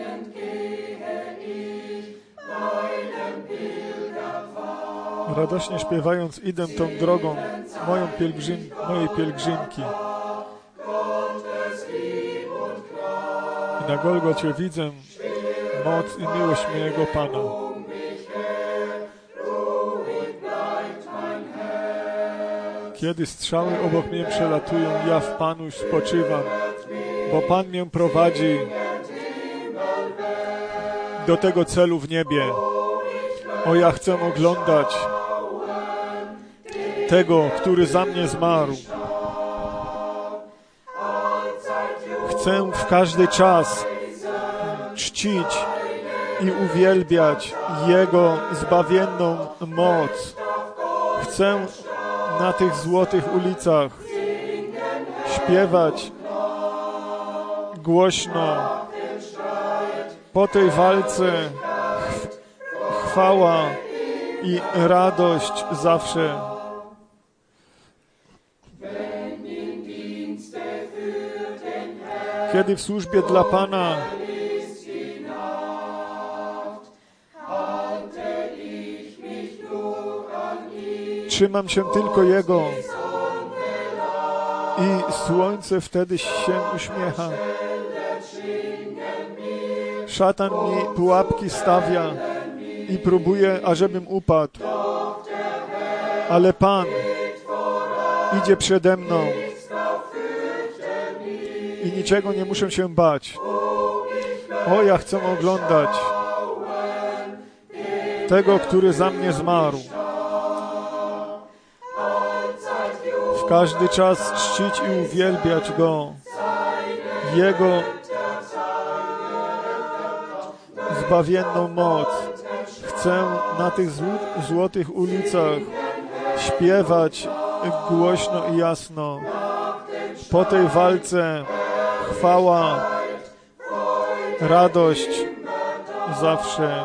Radośnie śpiewając, idę tą drogą mojej pielgrzymki. I na Golgocie widzę moc i miłość mojego Pana. Kiedy strzały obok mnie przelatują, ja w Panu spoczywam, bo Pan mnie prowadzi do tego celu w niebie. O, ja chcę oglądać tego, który za mnie zmarł. Chcę w każdy czas czcić i uwielbiać Jego zbawienną moc. Chcę na tych złotych ulicach śpiewać głośno. Po tej walce chwała i radość zawsze. Kiedy w służbie dla Pana trzymam się tylko Jego i słońce wtedy się uśmiecha. Szatan mi pułapki stawia i próbuje, ażebym upadł. Ale Pan idzie przede mną i niczego nie muszę się bać. O, ja chcę oglądać tego, który za mnie zmarł. W każdy czas czcić i uwielbiać Go. Jego zbawienną moc. Chcę na tych złotych ulicach śpiewać głośno i jasno. Po tej walce chwała, radość zawsze.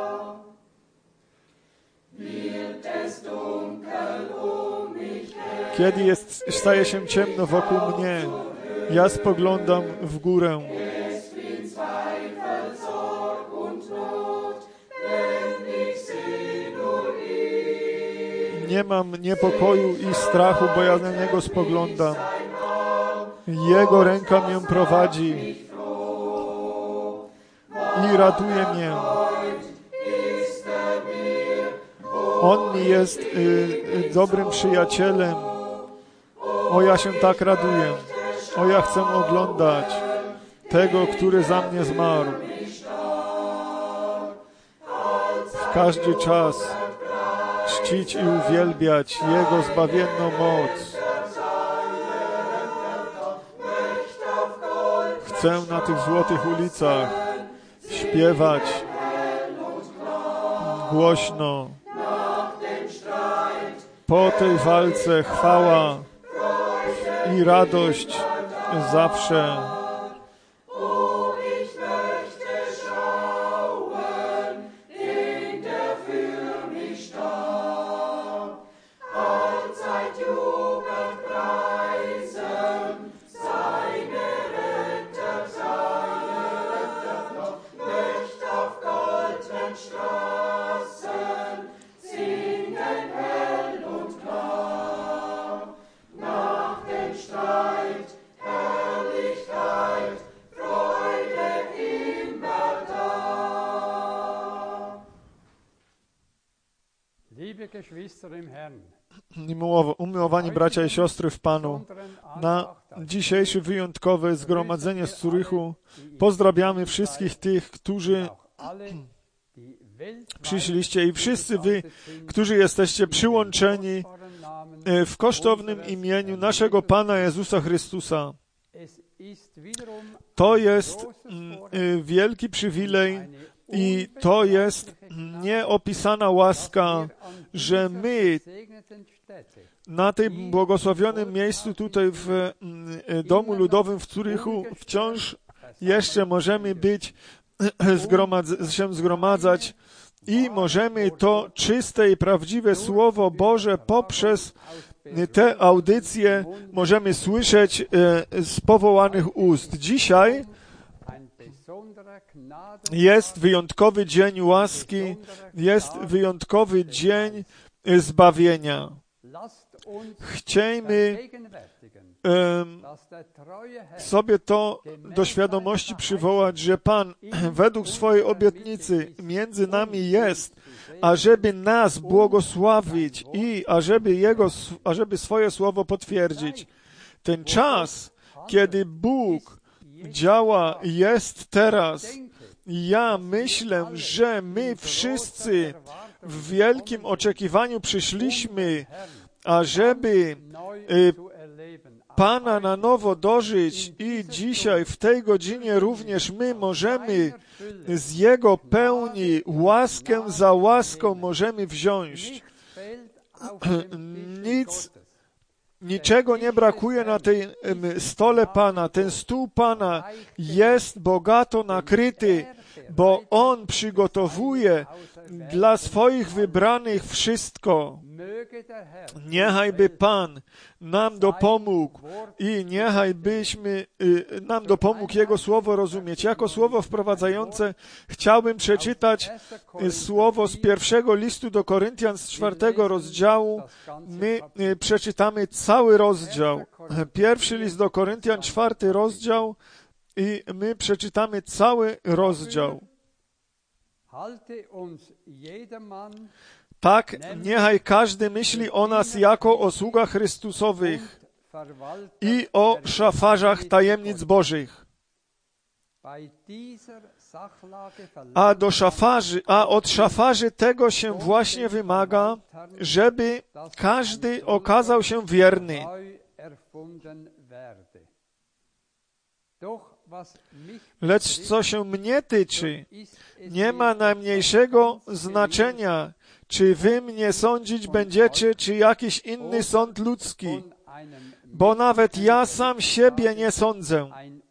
Kiedy staje się ciemno wokół mnie, ja spoglądam w górę. Nie mam niepokoju i strachu, bo ja na Niego spoglądam. Jego ręka mnie prowadzi i ratuje mnie. On mi jest dobrym przyjacielem. O, ja się tak raduję. O, ja chcę oglądać tego, który za mnie zmarł. W każdy czas czcić i uwielbiać Jego zbawienną moc. Chcę na tych złotych ulicach śpiewać głośno. Po tej walce chwała i radość zawsze. Umiłowani bracia i siostry w Panu, na dzisiejsze wyjątkowe zgromadzenie z Zurychu pozdrawiamy wszystkich tych, którzy przyszliście i wszyscy wy, którzy jesteście przyłączeni w kosztownym imieniu naszego Pana Jezusa Chrystusa. To jest wielki przywilej i to jest nieopisana łaska, że my na tym błogosławionym miejscu tutaj w Domu Ludowym w Zurychu wciąż jeszcze możemy się zgromadzać i możemy to czyste i prawdziwe Słowo Boże poprzez te audycje możemy słyszeć z powołanych ust. Dzisiaj Jest wyjątkowy dzień łaski, jest wyjątkowy dzień zbawienia. Chciejmy sobie to do świadomości przywołać, że Pan według swojej obietnicy między nami jest, ażeby nas błogosławić i ażeby swoje słowo potwierdzić. Ten czas, kiedy Bóg działa, jest teraz. Ja myślę, że my wszyscy w wielkim oczekiwaniu przyszliśmy, ażeby Pana na nowo dożyć i dzisiaj, w tej godzinie również my możemy z Jego pełni łaskę za łaską możemy wziąć. Niczego nie brakuje na tej stole Pana. Ten stół Pana jest bogato nakryty, bo On przygotowuje dla swoich wybranych wszystko. Niechajby Pan nam dopomógł i niechajbyśmy nam dopomógł Jego słowo rozumieć. Jako słowo wprowadzające chciałbym przeczytać słowo z pierwszego listu do Koryntian z 4 rozdziału. My przeczytamy cały rozdział. Pierwszy list do Koryntian, 4 rozdział i my przeczytamy cały rozdział. Tak, niechaj każdy myśli o nas jako o sługach Chrystusowych i o szafarzach tajemnic Bożych. A od szafarzy tego się właśnie wymaga, żeby każdy okazał się wierny. Lecz co się mnie tyczy, nie ma najmniejszego znaczenia, czy wy mnie sądzić będziecie, czy jakiś inny sąd ludzki, bo nawet ja sam siebie nie sądzę.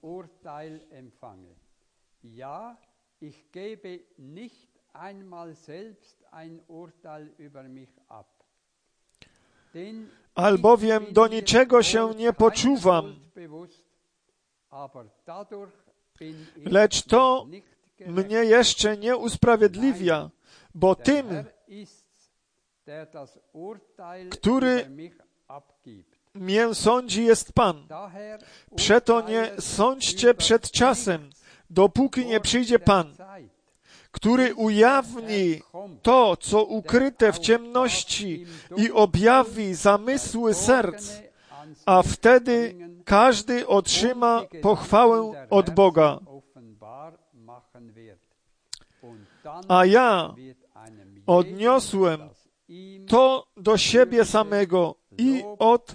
Albowiem do niczego się nie poczuwam, lecz to mnie jeszcze nie usprawiedliwia, bo tym, który mię sądzi, jest Pan. Przeto nie sądźcie przed czasem, dopóki nie przyjdzie Pan, który ujawni to, co ukryte w ciemności i objawi zamysły serc, a wtedy każdy otrzyma pochwałę od Boga. A ja odniosłem to do siebie samego i od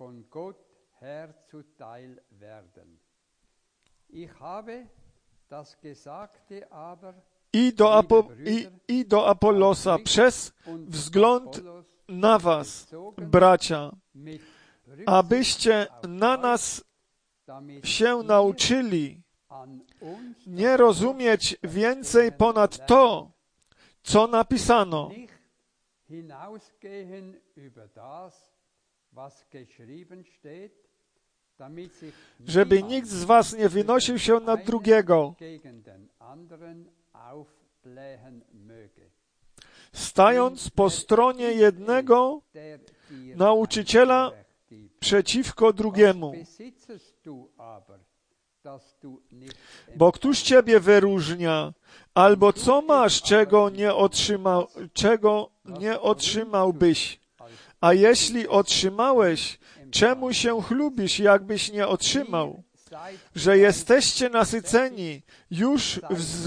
i do Apollosa przez wzgląd na was, bracia, abyście na nas się nauczyli nie rozumieć więcej ponad to, co napisano, żeby nikt z was nie wynosił się nad drugiego, stając po stronie jednego nauczyciela przeciwko drugiemu. Bo któż ciebie wyróżnia, albo co masz, czego nie otrzymałbyś? A jeśli otrzymałeś, czemu się chlubisz, jakbyś nie otrzymał? Że jesteście nasyceni, już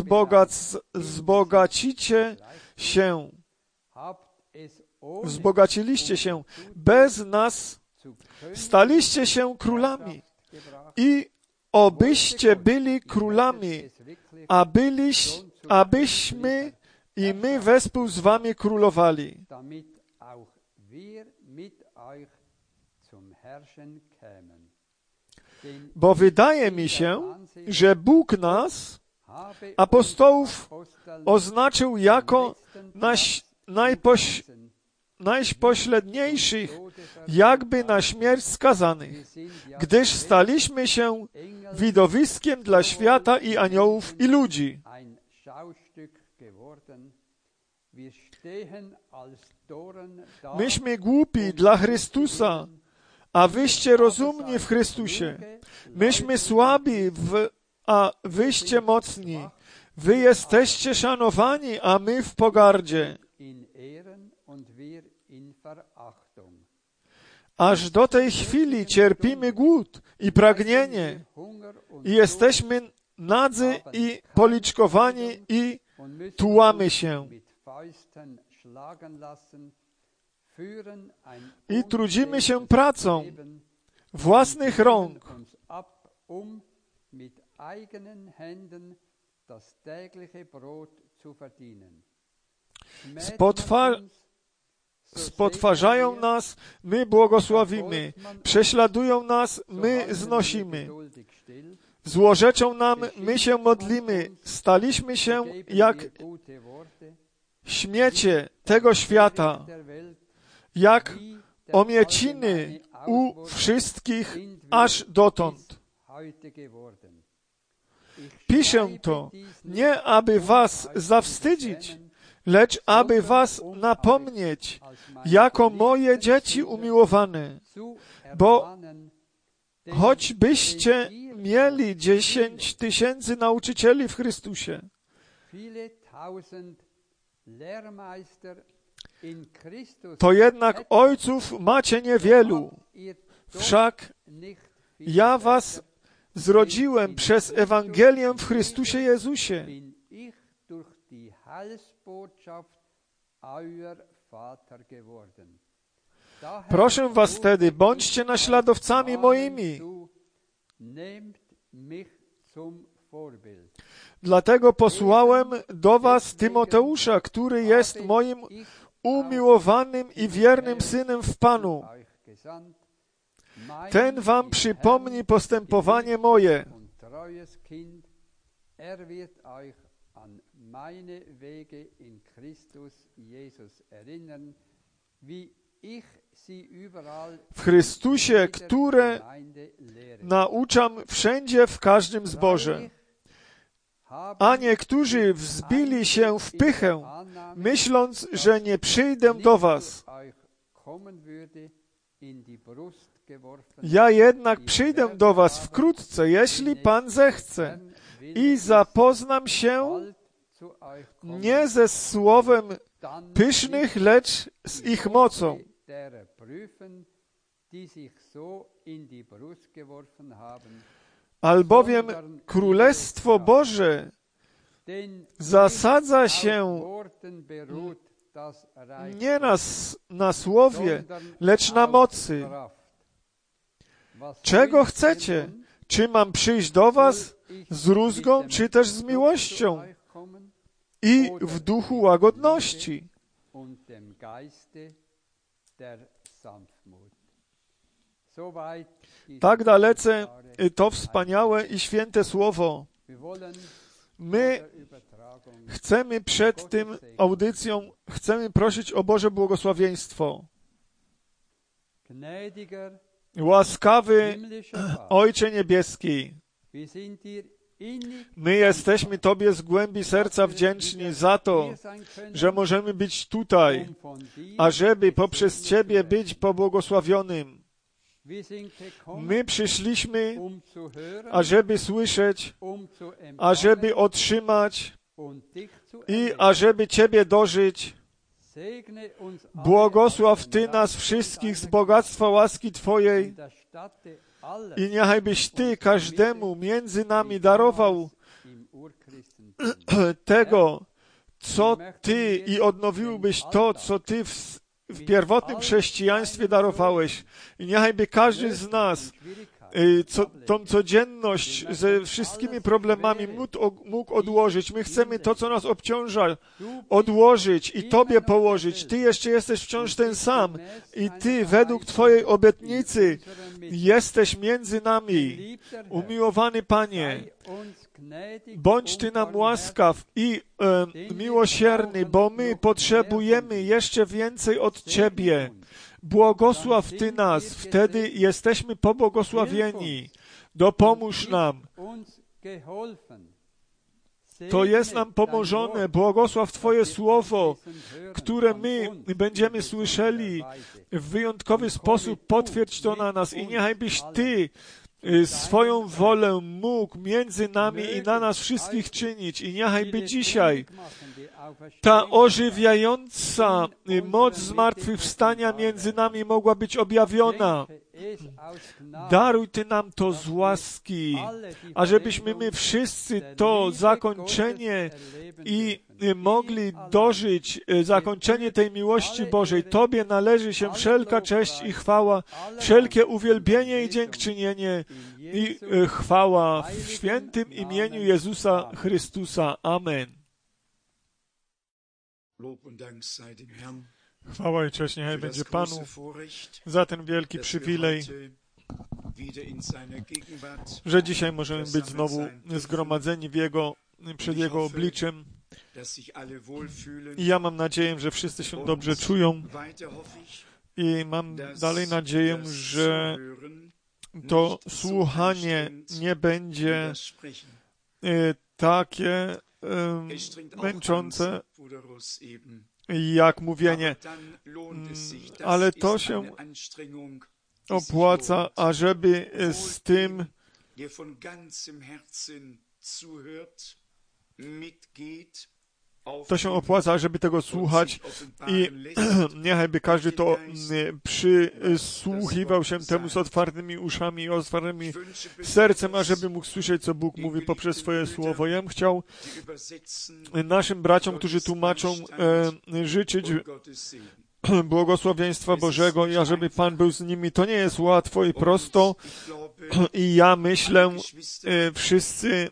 wzbogaciliście się. Bez nas staliście się królami i obyście byli królami, abyśmy i my wespół z wami królowali. Bo wydaje mi się, że Bóg nas, apostołów, oznaczył jako najpośredniejszych, jakby na śmierć skazanych, gdyż staliśmy się widowiskiem dla świata i aniołów i ludzi. Myśmy głupi dla Chrystusa, a wyście rozumni w Chrystusie. Myśmy słabi, a wyście mocni. Wy jesteście szanowani, a my w pogardzie. Aż do tej chwili cierpimy głód i pragnienie i jesteśmy nadzy i policzkowani i tułamy się. I trudzimy się pracą własnych rąk. Spotwarzają nas, my błogosławimy. Prześladują nas, my znosimy. Złorzeczą nam, my się modlimy. Staliśmy się jak śmiecie tego świata, jak omieciny u wszystkich aż dotąd. Piszę to nie, aby was zawstydzić, lecz aby was napomnieć, jako moje dzieci umiłowane, bo choćbyście mieli 10 000 nauczycieli w Chrystusie, to jednak ojców macie niewielu. Wszak ja was zrodziłem przez Ewangelię w Chrystusie Jezusie. Proszę was wtedy, bądźcie naśladowcami moimi. Dlatego posłałem do was Tymoteusza, który jest moim umiłowanym i wiernym synem w Panu. Ten wam przypomni postępowanie moje. W Chrystusie, które nauczam wszędzie w każdym zborze. A niektórzy wzbili się w pychę, myśląc, że nie przyjdę do was. Ja jednak przyjdę do was wkrótce, jeśli Pan zechce, i zapoznam się nie ze słowem pysznych, lecz z ich mocą. Albowiem Królestwo Boże zasadza się nie na słowie, lecz na mocy. Czego chcecie? Czy mam przyjść do was z rózgą, czy też z miłością i w duchu łagodności? Tak dalece to wspaniałe i święte słowo. My chcemy przed tym audycją, chcemy prosić o Boże błogosławieństwo. Łaskawy Ojcze Niebieski, my jesteśmy Tobie z głębi serca wdzięczni za to, że możemy być tutaj, ażeby poprzez Ciebie być pobłogosławionym. My przyszliśmy, ażeby słyszeć, ażeby otrzymać i ażeby Ciebie dożyć. Błogosław Ty nas wszystkich z bogactwa łaski Twojej i niechajbyś Ty każdemu między nami darował tego, co Ty i odnowiłbyś to, co Ty w pierwotnym chrześcijaństwie darowałeś. I niechajby każdy z nas tą codzienność ze wszystkimi problemami mógł odłożyć. My chcemy to, co nas obciąża, odłożyć i Tobie położyć. Ty jeszcze jesteś wciąż ten sam i Ty według Twojej obietnicy jesteś między nami. Umiłowany Panie, Bądź Ty nam łaskaw i miłosierny, bo my potrzebujemy jeszcze więcej od Ciebie. Błogosław Ty nas, wtedy jesteśmy pobłogosławieni. Dopomóż nam. To jest nam pomożone. Błogosław Twoje słowo, które my będziemy słyszeli w wyjątkowy sposób. Potwierdź to na nas i niechaj byś Ty swoją wolę mógł między nami i na nas wszystkich czynić. I niechaj by dzisiaj ta ożywiająca moc zmartwychwstania między nami mogła być objawiona. Daruj Ty nam to z łaski, ażebyśmy my wszyscy to zakończenie i mogli dożyć zakończenie tej miłości Bożej. Tobie należy się wszelka cześć i chwała, wszelkie uwielbienie i dziękczynienie i chwała w świętym imieniu Jezusa Chrystusa. Amen. Chwała i cześć niechaj będzie Panu za ten wielki przywilej, że dzisiaj możemy być znowu zgromadzeni przed Jego obliczem. I ja mam nadzieję, że wszyscy się dobrze czują i mam dalej nadzieję, że to słuchanie nie będzie takie męczące jak mówienie, ale to się opłaca, ażeby z tym żeby tego słuchać i niechajby każdy to przysłuchiwał się temu z otwartymi uszami i otwartymi sercem, ażeby mógł słyszeć, co Bóg mówi poprzez swoje słowo. Ja bym chciał naszym braciom, którzy tłumaczą, życzyć błogosławieństwa Bożego i ażeby Pan był z nimi. To nie jest łatwo i prosto i ja myślę, wszyscy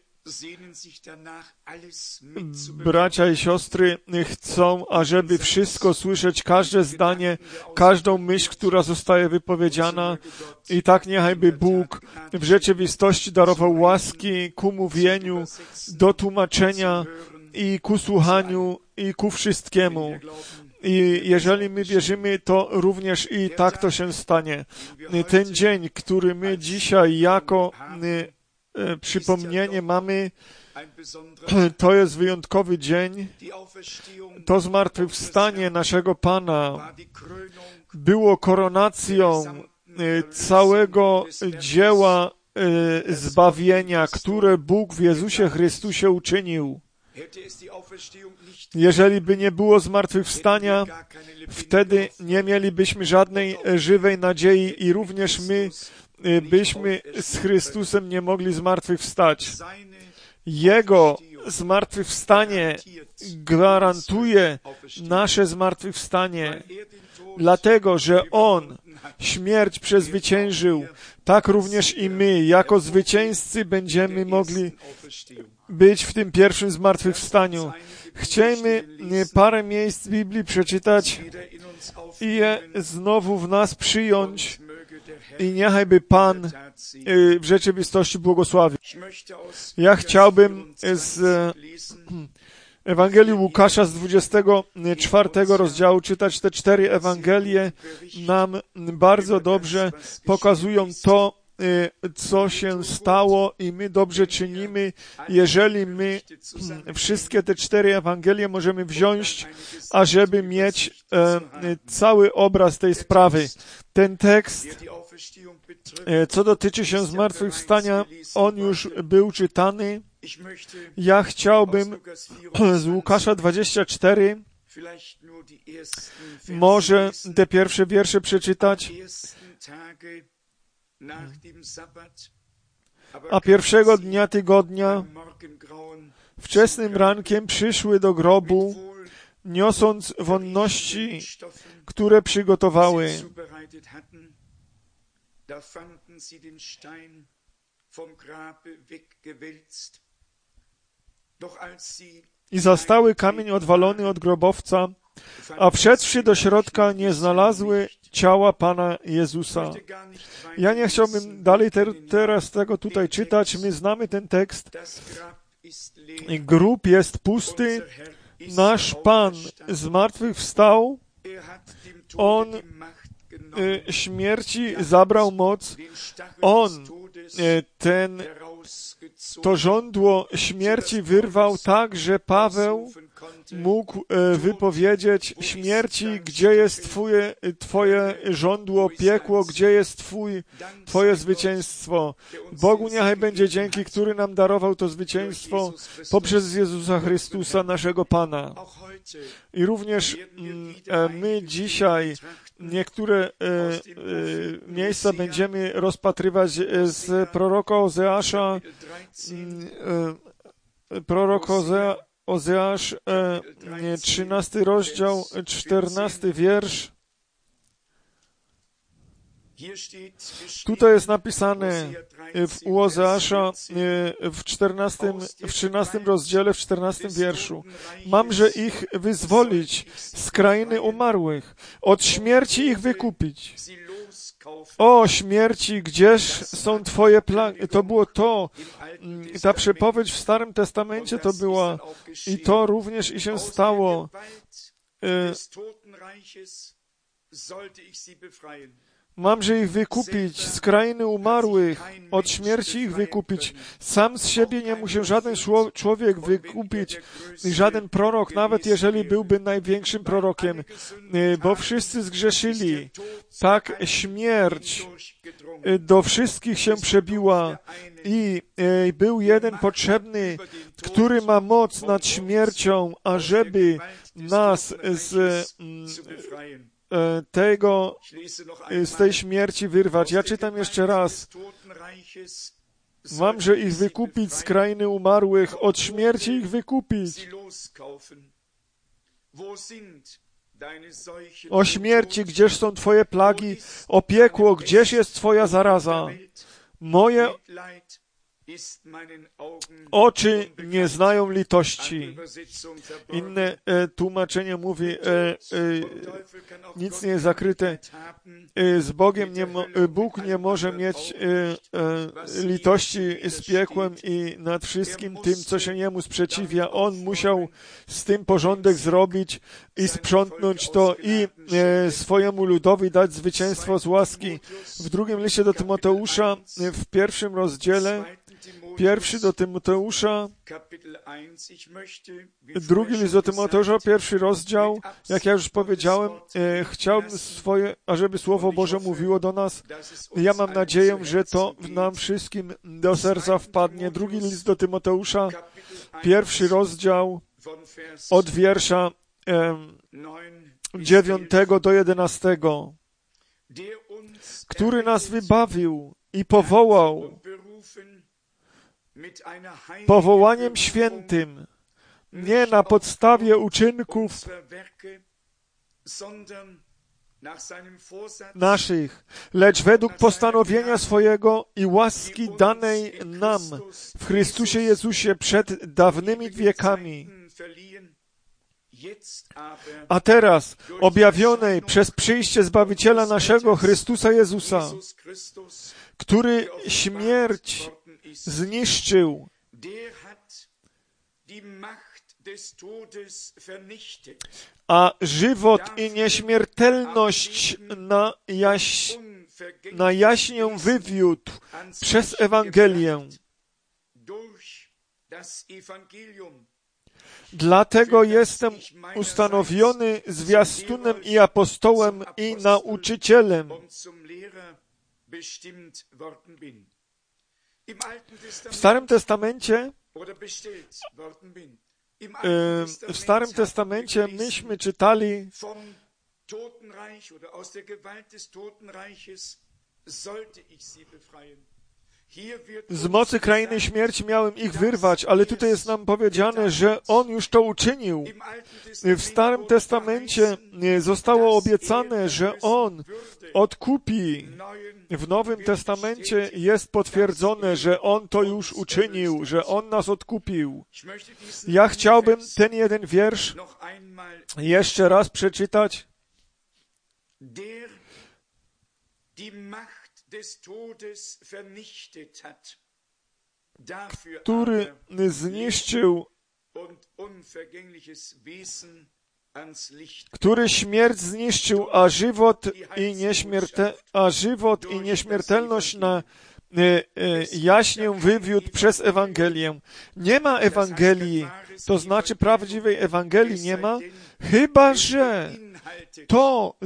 bracia i siostry chcą, ażeby wszystko słyszeć, każde zdanie, każdą myśl, która zostaje wypowiedziana i tak niechajby Bóg w rzeczywistości darował łaski ku mówieniu, do tłumaczenia i ku słuchaniu i ku wszystkiemu. I jeżeli my wierzymy, to również i tak to się stanie. Ten dzień, który my dzisiaj jako przypomnienie mamy, to jest wyjątkowy dzień. To zmartwychwstanie naszego Pana było koronacją całego dzieła zbawienia, które Bóg w Jezusie Chrystusie uczynił. Jeżeli by nie było zmartwychwstania, wtedy nie mielibyśmy żadnej żywej nadziei i również my byśmy z Chrystusem nie mogli zmartwychwstać. Jego zmartwychwstanie gwarantuje nasze zmartwychwstanie, dlatego że On śmierć przezwyciężył, tak również i my, jako zwycięzcy, będziemy mogli być w tym pierwszym zmartwychwstaniu. Chciejmy parę miejsc z Biblii przeczytać i je znowu w nas przyjąć i niechajby Pan w rzeczywistości błogosławił. Ja chciałbym z Ewangelii Łukasza z 24 rozdziału czytać. Te 4 Ewangelie nam bardzo dobrze pokazują to, co się stało i my dobrze czynimy, jeżeli my wszystkie te 4 Ewangelie możemy wziąć, ażeby mieć cały obraz tej sprawy. Ten tekst, co dotyczy się zmartwychwstania, on już był czytany. Ja chciałbym z Łukasza 24 może te pierwsze wiersze przeczytać. A pierwszego dnia tygodnia, wczesnym rankiem przyszły do grobu, niosąc wonności, które przygotowały. I zastały kamień odwalony od grobowca, a wszedłszy do środka nie znalazły ciała Pana Jezusa. Ja nie chciałbym dalej teraz tego tutaj czytać. My znamy ten tekst. Grób jest pusty. Nasz Pan zmartwychwstał. On śmierci zabrał moc. On to żądło śmierci wyrwał tak, że Paweł mógł wypowiedzieć śmierci, gdzie jest Twoje żądło, piekło, gdzie jest Twoje zwycięstwo. Bogu niechaj będzie dzięki, który nam darował to zwycięstwo poprzez Jezusa Chrystusa, naszego Pana. I również my dzisiaj niektóre miejsca będziemy rozpatrywać z proroka Ozeasza. Prorok Ozeasz, 13 rozdział, 14 wiersz. Tutaj jest napisane u Ozeasza w 13 rozdziale, w 14 wierszu. Mamże ich wyzwolić z krainy umarłych, od śmierci ich wykupić. O śmierci, gdzież są Twoje plagi? To było to, ta przepowiedź w Starym Testamencie to była i to również i się stało. Mamże ich wykupić z krainy umarłych, od śmierci ich wykupić. Sam z siebie nie musi żaden człowiek wykupić, żaden prorok, nawet jeżeli byłby największym prorokiem, bo wszyscy zgrzeszyli. Tak śmierć do wszystkich się przebiła i był jeden potrzebny, który ma moc nad śmiercią, ażeby nas z tej śmierci wyrwać. Ja czytam jeszcze raz. Mamże ich wykupić z krainy umarłych, od śmierci ich wykupić. O śmierci, gdzież są Twoje plagi? O piekło, gdzież jest Twoja zaraza? Moje oczy nie znają litości. Inne tłumaczenie mówi, nic nie jest zakryte. Z Bogiem Bóg nie może mieć litości z piekłem i nad wszystkim tym, co się Jemu sprzeciwia. On musiał z tym porządek zrobić i sprzątnąć to i swojemu ludowi dać zwycięstwo z łaski. W drugim liście do Tymoteusza, w 1 rozdziale, 1 do Tymoteusza, drugi list do Tymoteusza, 1 rozdział, jak ja już powiedziałem, chciałbym ażeby Słowo Boże mówiło do nas. Ja mam nadzieję, że to nam wszystkim do serca wpadnie. Drugi list do Tymoteusza, 1 rozdział, od wiersza 9 do 11, który nas wybawił i powołał powołaniem świętym, nie na podstawie uczynków naszych, lecz według postanowienia swojego i łaski danej nam w Chrystusie Jezusie przed dawnymi wiekami, a teraz objawionej przez przyjście Zbawiciela naszego Chrystusa Jezusa, który śmierć zniszczył, a żywot i nieśmiertelność na jaśnię wywiódł przez Ewangelię. Dlatego jestem ustanowiony zwiastunem i apostołem i nauczycielem. W Starym Testamencie myśmy czytali z mocy krainy śmierci miałem ich wyrwać, ale tutaj jest nam powiedziane, że On już to uczynił. W Starym Testamencie zostało obiecane, że On odkupi. W Nowym Testamencie jest potwierdzone, że On to już uczynił, że On nas odkupił. Ja chciałbym ten jeden wiersz jeszcze raz przeczytać. który zniszczył, który śmierć zniszczył, a żywot i nieśmiertelność na jaśnię wywiódł przez Ewangelię. Nie ma Ewangelii, to znaczy prawdziwej Ewangelii nie ma, chyba że to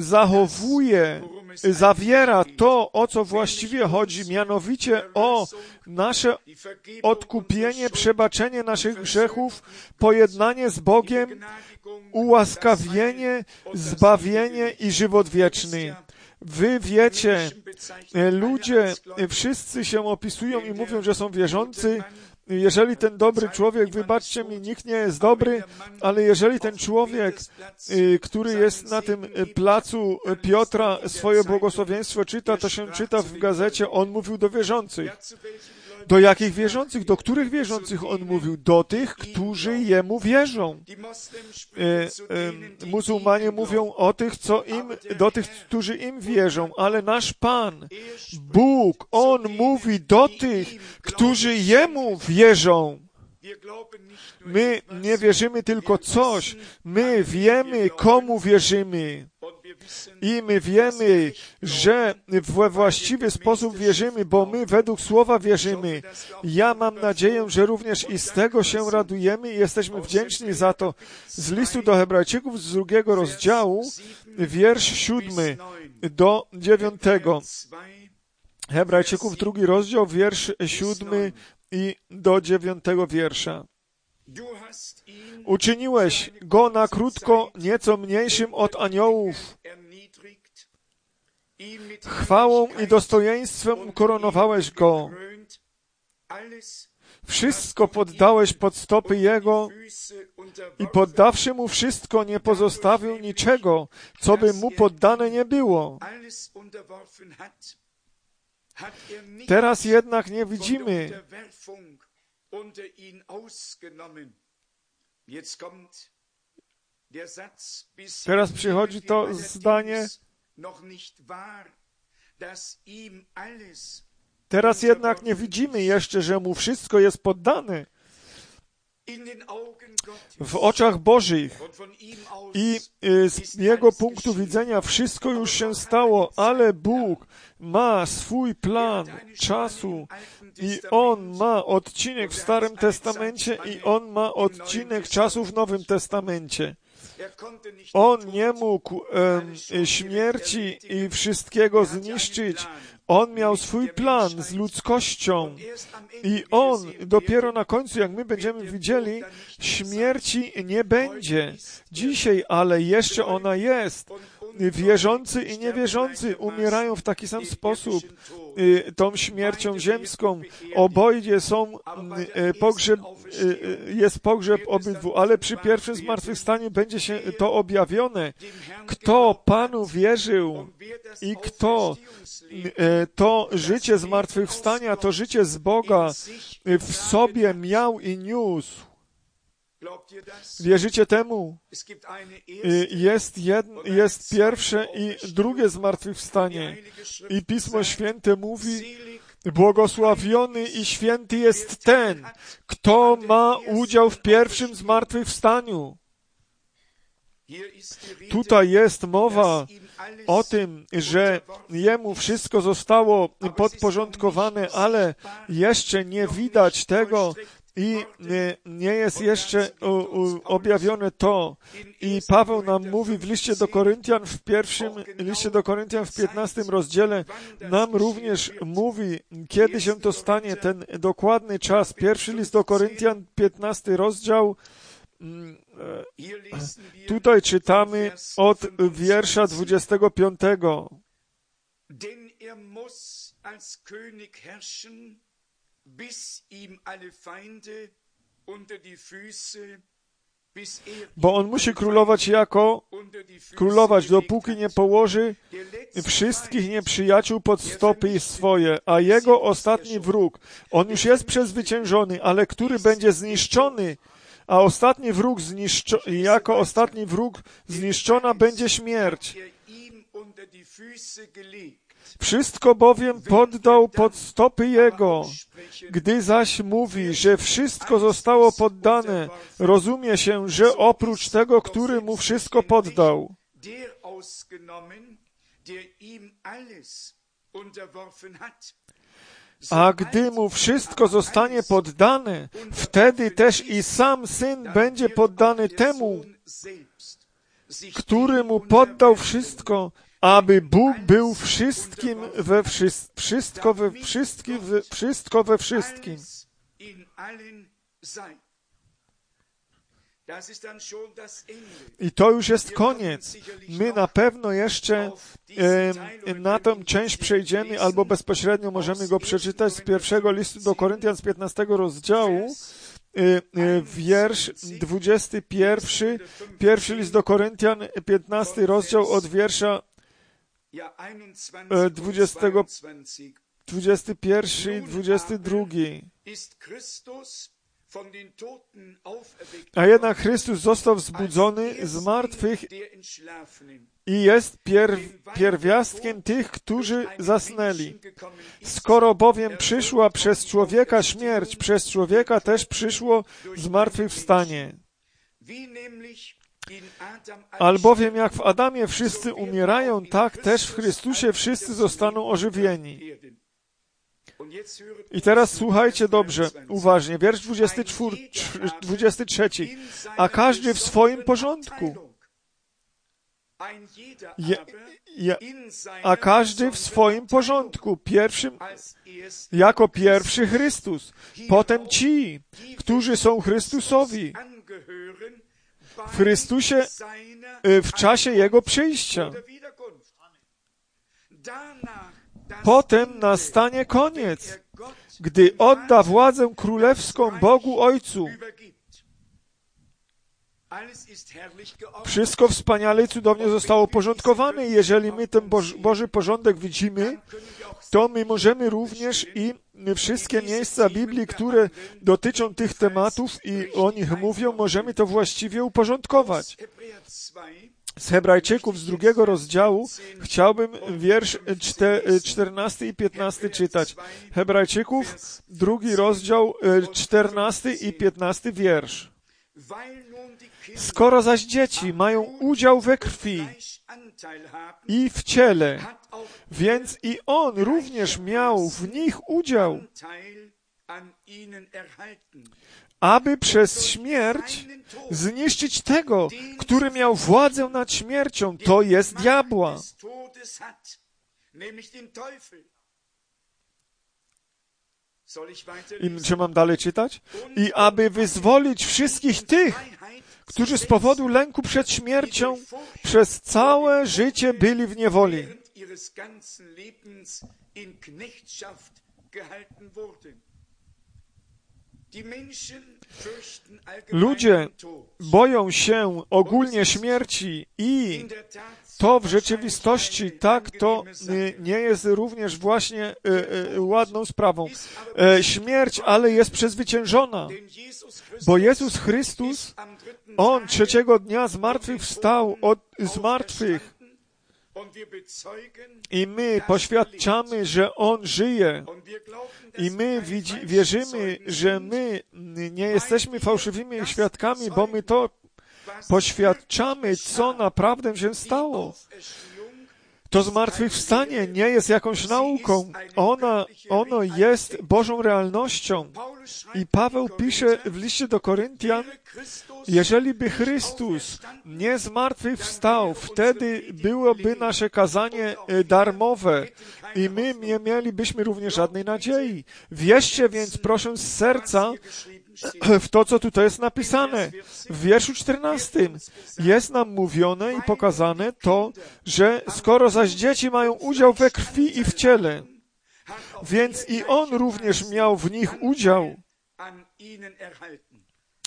zawiera to, o co właściwie chodzi, mianowicie o nasze odkupienie, przebaczenie naszych grzechów, pojednanie z Bogiem, ułaskawienie, zbawienie i żywot wieczny. Wy wiecie, ludzie wszyscy się opisują i mówią, że są wierzący. Jeżeli ten dobry człowiek, wybaczcie mi, nikt nie jest dobry, ale jeżeli ten człowiek, który jest na tym placu Piotra, swoje błogosławieństwo czyta, to się czyta w gazecie, on mówił do wierzących. Do jakich wierzących? Do których wierzących on mówił? Do tych, którzy jemu wierzą. Muzułmanie mówią o tych, do tych, którzy im wierzą, ale nasz Pan, Bóg, On mówi do tych, którzy jemu wierzą. My nie wierzymy tylko coś, my wiemy, komu wierzymy. I my wiemy, że we właściwy sposób wierzymy, bo my według Słowa wierzymy. Ja mam nadzieję, że również i z tego się radujemy i jesteśmy wdzięczni za to. Z listu do Hebrajczyków z 2 rozdziału, wiersz 7 do 9. Hebrajczyków 2 rozdział, wiersz 7 i do 9 wiersza. Uczyniłeś go na krótko nieco mniejszym od aniołów. Chwałą i dostojeństwem ukoronowałeś go. Wszystko poddałeś pod stopy Jego i poddawszy Mu wszystko, nie pozostawił niczego, co by Mu poddane nie było. Teraz jednak nie widzimy. Teraz przychodzi to zdanie. Teraz jednak nie widzimy jeszcze, że Mu wszystko jest poddane. W oczach Bożych i z Jego punktu widzenia wszystko już się stało, ale Bóg ma swój plan czasu i On ma odcinek w Starym Testamencie i On ma odcinek czasu w Nowym Testamencie. On nie mógł śmierci i wszystkiego zniszczyć. On miał swój plan z ludzkością i On dopiero na końcu, jak my będziemy widzieli, śmierci nie będzie dzisiaj, ale jeszcze ona jest. Wierzący i niewierzący umierają w taki sam sposób tą śmiercią ziemską. Oboje są jest pogrzeb obydwu, ale przy pierwszym zmartwychwstaniu będzie się to objawione. Kto Panu wierzył i kto to życie zmartwychwstania, to życie z Boga w sobie miał i niósł. Wierzycie temu? Jest pierwsze i drugie zmartwychwstanie. I Pismo Święte mówi, błogosławiony i święty jest ten, kto ma udział w pierwszym zmartwychwstaniu. Tutaj jest mowa o tym, że Jemu wszystko zostało podporządkowane, ale jeszcze nie widać tego i nie jest jeszcze objawione to. I Paweł nam mówi w liście do Koryntian, w 15 rozdziale, nam również mówi, kiedy się to stanie, ten dokładny czas. Pierwszy list do Koryntian, 15 rozdział, tutaj czytamy od wiersza 25. Denn muss als König herrschen, bis ihm alle Feinde unter die Füße, bo on musi królować, dopóki nie położy wszystkich nieprzyjaciół pod stopy swoje, a jego ostatni wróg, on już jest przezwyciężony, ale który będzie zniszczony, a ostatni wróg jako ostatni wróg zniszczona będzie śmierć. Wszystko bowiem poddał pod stopy Jego. Gdy zaś mówi, że wszystko zostało poddane, rozumie się, że oprócz tego, który mu wszystko poddał. A gdy mu wszystko zostanie poddane, wtedy też i sam Syn będzie poddany temu, który mu poddał wszystko, aby Bóg był wszystkim we wszystko we wszystkim. I to już jest koniec. My na pewno jeszcze na tę część przejdziemy, albo bezpośrednio możemy go przeczytać z pierwszego listu do Koryntian z 15 rozdziału, wiersz 21, pierwszy list do Koryntian, 15 rozdział od wiersza 21 i 22. A jednak Chrystus został wzbudzony z martwych i jest pierwiastkiem tych, którzy zasnęli. Skoro bowiem przyszła przez człowieka śmierć, przez człowieka też przyszło zmartwychwstanie. Albowiem jak w Adamie wszyscy umierają, tak też w Chrystusie wszyscy zostaną ożywieni. I teraz słuchajcie dobrze, uważnie, wiersz 23. A każdy w swoim porządku. A każdy w swoim porządku. Jako pierwszy Chrystus. Potem ci, którzy są Chrystusowi. W Chrystusie w czasie Jego przyjścia. Potem nastanie koniec, gdy odda władzę królewską Bogu Ojcu. Wszystko wspaniale i cudownie zostało uporządkowane. Jeżeli my ten Boży porządek widzimy, to my możemy również i wszystkie miejsca Biblii, które dotyczą tych tematów i o nich mówią, możemy to właściwie uporządkować. Z Hebrajczyków z 2 rozdziału chciałbym wiersz 14 i 15 czytać. Hebrajczyków, 2 rozdział, 14 i 15 wiersz. Skoro zaś dzieci mają udział we krwi i w ciele, więc i On również miał w nich udział, aby przez śmierć zniszczyć tego, który miał władzę nad śmiercią, to jest diabła. I czy mam dalej czytać? I aby wyzwolić wszystkich tych, którzy z powodu lęku przed śmiercią przez całe życie byli w niewoli. Ludzie boją się ogólnie śmierci i to w rzeczywistości tak to nie jest również właśnie ładną sprawą. Śmierć, ale jest przezwyciężona, bo Jezus Chrystus, On trzeciego dnia zmartwychwstał z martwych i my poświadczamy, że On żyje i my wierzymy, że my nie jesteśmy fałszywymi świadkami, bo my to poświadczamy, co naprawdę się stało. To zmartwychwstanie nie jest jakąś nauką. Ono jest Bożą realnością. I Paweł pisze w liście do Koryntian, jeżeli by Chrystus nie zmartwychwstał, wtedy byłoby nasze kazanie darmowe i my nie mielibyśmy również żadnej nadziei. Wierzcie więc, proszę, z serca w to, co tutaj jest napisane. W wierszu 14 jest nam mówione i pokazane to, że skoro zaś dzieci mają udział we krwi i w ciele, więc i On również miał w nich udział.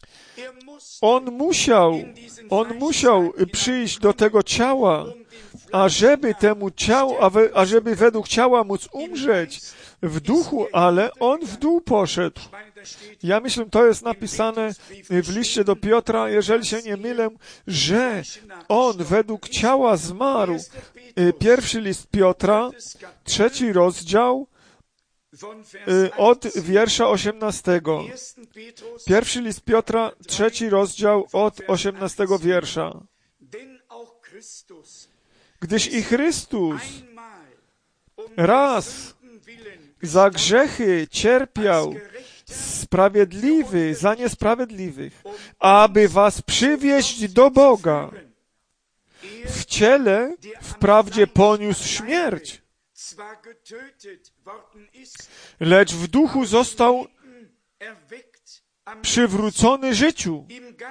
On musiał przyjść do tego ciała, ażeby temu ciału, ażeby według ciała móc umrzeć w duchu, ale on w dół poszedł. Ja myślę, to jest napisane w liście do Piotra, jeżeli się nie mylę, że on według ciała zmarł. Pierwszy list Piotra, 3 rozdział, od wiersza 18. Pierwszy list Piotra, 3 rozdział, od 18 wiersza. Gdyż i Chrystus raz za grzechy cierpiał, sprawiedliwy za niesprawiedliwych, aby was przywieźć do Boga. W ciele wprawdzie poniósł śmierć, lecz w duchu został przywrócony życiu.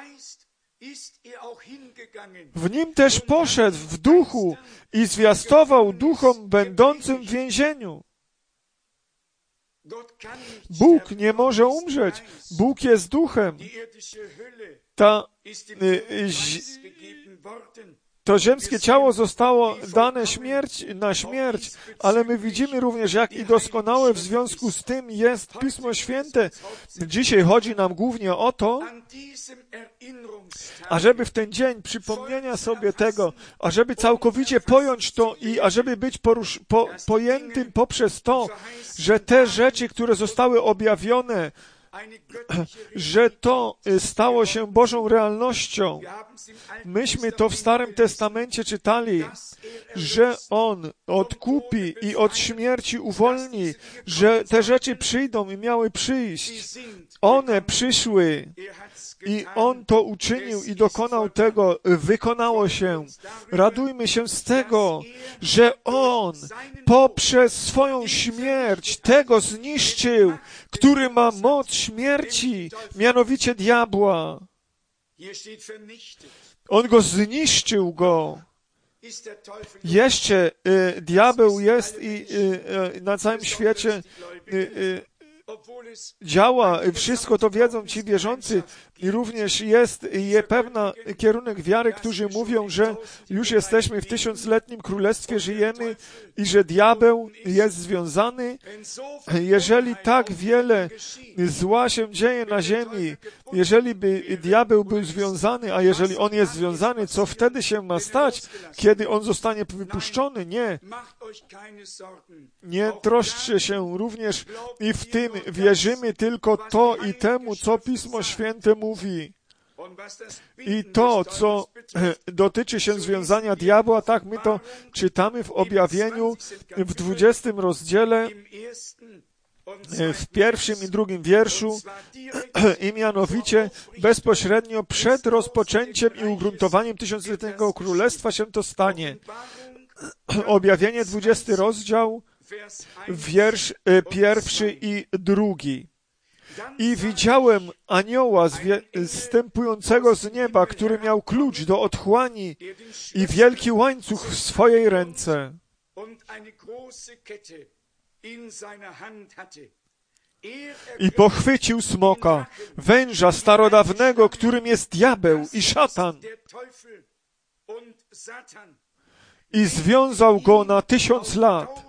W nim też poszedł w duchu i zwiastował duchom będącym w więzieniu. Bóg nie może umrzeć. Bóg jest duchem. To ziemskie ciało zostało dane na śmierć, ale my widzimy również, jak i doskonałe w związku z tym jest Pismo Święte. Dzisiaj chodzi nam głównie o to, ażeby w ten dzień przypomnienia sobie tego, ażeby całkowicie pojąć to i ażeby być pojętym poprzez to, że te rzeczy, które zostały objawione, że to stało się Bożą realnością. Myśmy to w Starym Testamencie czytali, że On odkupi i od śmierci uwolni, że te rzeczy przyjdą i miały przyjść. One przyszły i On to uczynił i dokonał tego, wykonało się. Radujmy się z tego, że On poprzez swoją śmierć tego zniszczył, który ma moc śmierci, mianowicie diabła. On go zniszczył go. Jeszcze diabeł jest i na całym świecie działa, wszystko to wiedzą ci wierzący i również jest pewna kierunek wiary, którzy mówią, że już jesteśmy w 1000-letnim królestwie, żyjemy i że diabeł jest związany. Jeżeli tak wiele zła się dzieje na ziemi, jeżeli by diabeł był związany, a jeżeli on jest związany, co wtedy się ma stać, kiedy on zostanie wypuszczony? Nie. Nie troszczcie się również i w tym wierzymy tylko to i temu, co Pismo Święte mówi. I to, co dotyczy się związania diabła, tak my to czytamy w objawieniu w 20 rozdziale, w 1 i 2 wierszu, i mianowicie bezpośrednio przed rozpoczęciem i ugruntowaniem 1000-letniego królestwa się to stanie. Objawienie 20 rozdział, wiersz 1 i 2. I widziałem anioła zstępującego z nieba, który miał klucz do otchłani i wielki łańcuch w swojej ręce. I pochwycił smoka, węża starodawnego, którym jest diabeł i szatan, i związał go na 1000 lat.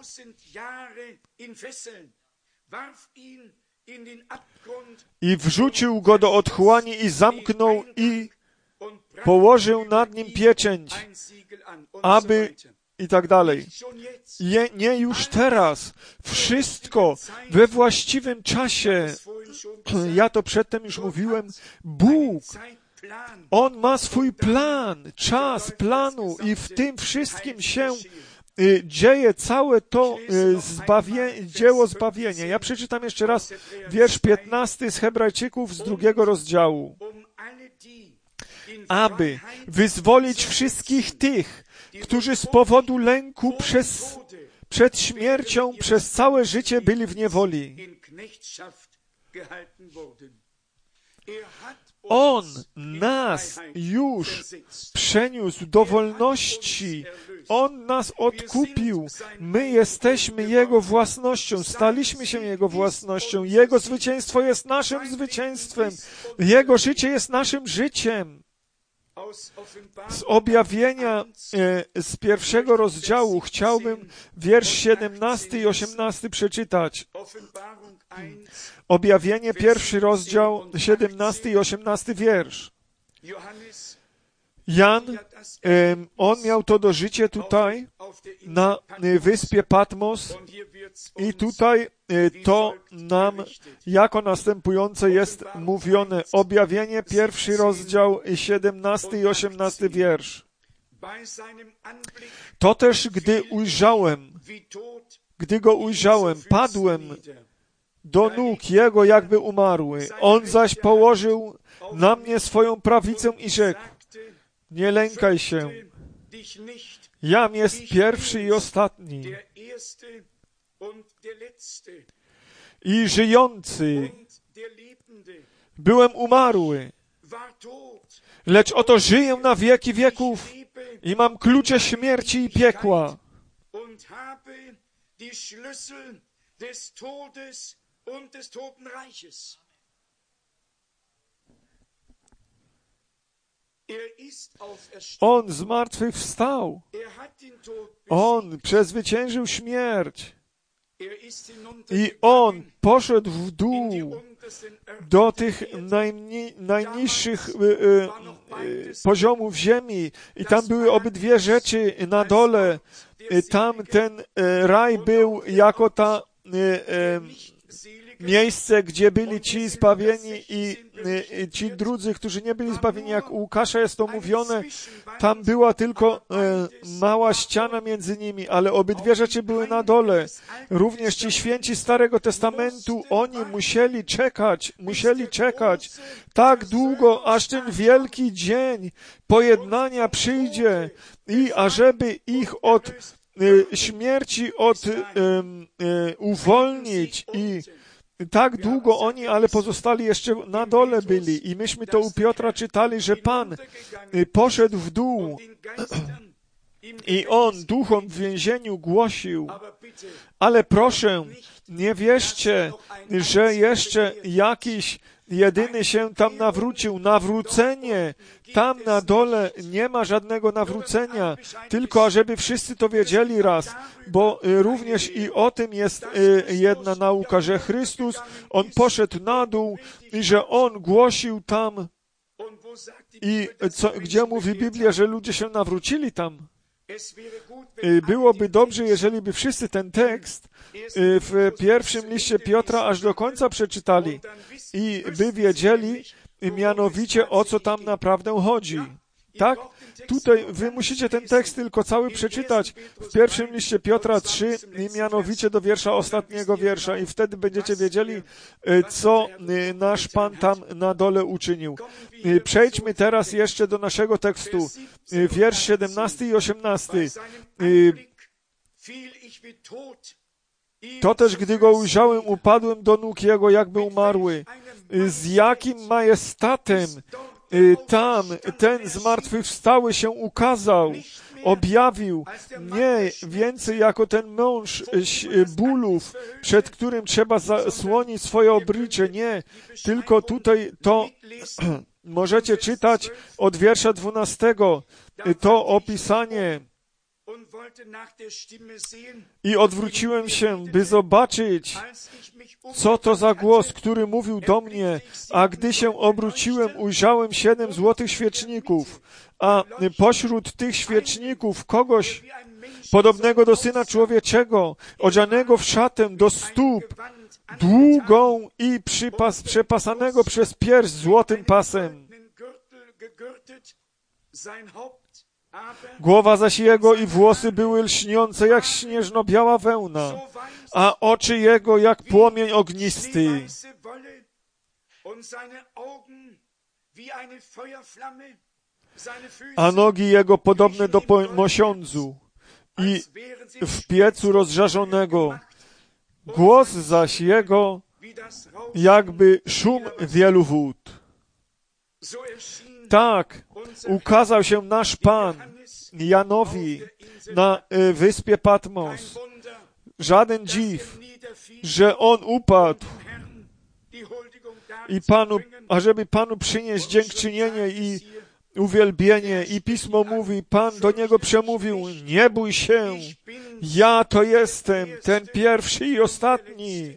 I wrzucił go do otchłani i zamknął i położył nad nim pieczęć, aby i tak dalej. Nie już teraz. Wszystko we właściwym czasie. Ja to przedtem już mówiłem. Bóg, On ma swój plan, czas planu i w tym wszystkim się dzieje całe to dzieło zbawienia. Ja przeczytam jeszcze raz wiersz 15 z Hebrajczyków z 2 rozdziału. Aby wyzwolić wszystkich tych, którzy z powodu lęku przed śmiercią przez całe życie byli w niewoli. On nas już przeniósł do wolności. On nas odkupił. My jesteśmy Jego własnością. Staliśmy się Jego własnością. Jego zwycięstwo jest naszym zwycięstwem. Jego życie jest naszym życiem. Z objawienia z 1 rozdziału chciałbym wiersz 17 i 18 przeczytać. Objawienie, 1 rozdział, 17 i 18 wiersz. Jan, on miał to dożycie tutaj, na wyspie Patmos i tutaj to nam jako następujące jest mówione. Objawienie, 1 rozdział, 17 i 18 wiersz. To też, gdy go ujrzałem, padłem do nóg Jego, jakby umarły. On zaś położył na mnie swoją prawicę i rzekł: nie lękaj się, jam jest pierwszy i ostatni i żyjący. Byłem umarły, lecz oto żyję na wieki wieków i mam klucze śmierci i piekła. On z martwych wstał. On przezwyciężył śmierć. I On poszedł w dół do tych najniższych poziomów ziemi. I tam były obydwie rzeczy na dole. Tam ten raj był jako ta miejsce, gdzie byli ci zbawieni i ci drudzy, którzy nie byli zbawieni. Jak u Łukasza jest to mówione, tam była tylko mała ściana między nimi, ale obydwie rzeczy były na dole. Również ci święci Starego Testamentu, oni musieli czekać tak długo, aż ten wielki dzień pojednania przyjdzie i ażeby ich od śmierci uwolnić. I tak długo oni, ale pozostali jeszcze na dole byli. I myśmy to u Piotra czytali, że Pan poszedł w dół i On duchom w więzieniu głosił. Ale proszę, nie wierzcie, że jeszcze jakiś jedyny się tam nawrócił. Nawrócenie tam na dole nie ma żadnego nawrócenia, tylko ażeby wszyscy to wiedzieli raz, bo również i o tym jest jedna nauka, że Chrystus, On poszedł na dół i że On głosił tam. I gdzie mówi Biblia, że ludzie się nawrócili tam? Byłoby dobrze, jeżeli by wszyscy ten tekst w pierwszym liście Piotra aż do końca przeczytali i by wiedzieli mianowicie, o co tam naprawdę chodzi. Tak? Tutaj wy musicie ten tekst tylko cały przeczytać w pierwszym liście Piotra 3 i mianowicie do ostatniego wiersza i wtedy będziecie wiedzieli, co nasz Pan tam na dole uczynił. Przejdźmy teraz jeszcze do naszego tekstu. Wiersz 17 i 18. To też, gdy go ujrzałem, upadłem do nóg Jego, jakby umarły. Z jakim majestatem tam ten zmartwychwstały się ukazał, objawił, nie więcej jako ten mąż bólów, przed którym trzeba zasłonić swoje oblicze, nie, tylko tutaj to możecie czytać od wiersza 12, to opisanie. I odwróciłem się, by zobaczyć, co to za głos, który mówił do mnie, a gdy się obróciłem, ujrzałem 7 złotych świeczników, a pośród tych świeczników kogoś podobnego do Syna Człowieczego, odzianego w szatę do stóp, długą i przepasanego przez pierś złotym pasem. Głowa zaś Jego i włosy były lśniące jak śnieżno-biała wełna, a oczy Jego jak płomień ognisty. A nogi Jego podobne do mosiądzu i w piecu rozżarzonego. Głos zaś Jego jakby szum wielu wód. Tak ukazał się nasz Pan Janowi na wyspie Patmos. Żaden dziw, że on upadł i ażeby Panu przynieść dziękczynienie i uwielbienie i Pismo mówi, Pan do niego przemówił, nie bój się, ja to jestem, ten pierwszy i ostatni.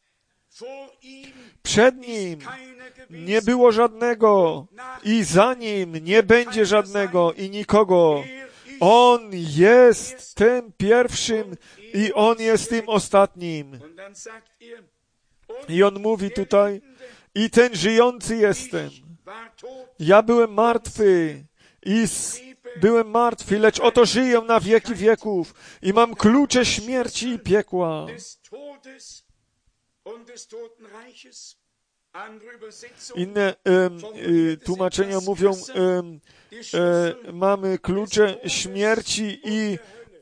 Przed nim nie było żadnego i za nim nie będzie żadnego i nikogo. On jest tym pierwszym i on jest tym ostatnim. I on mówi tutaj, i ten żyjący jestem. Ja byłem martwy byłem martwy, lecz oto żyję na wieki wieków i mam klucze śmierci i piekła. Inne tłumaczenia mówią, mamy klucze śmierci i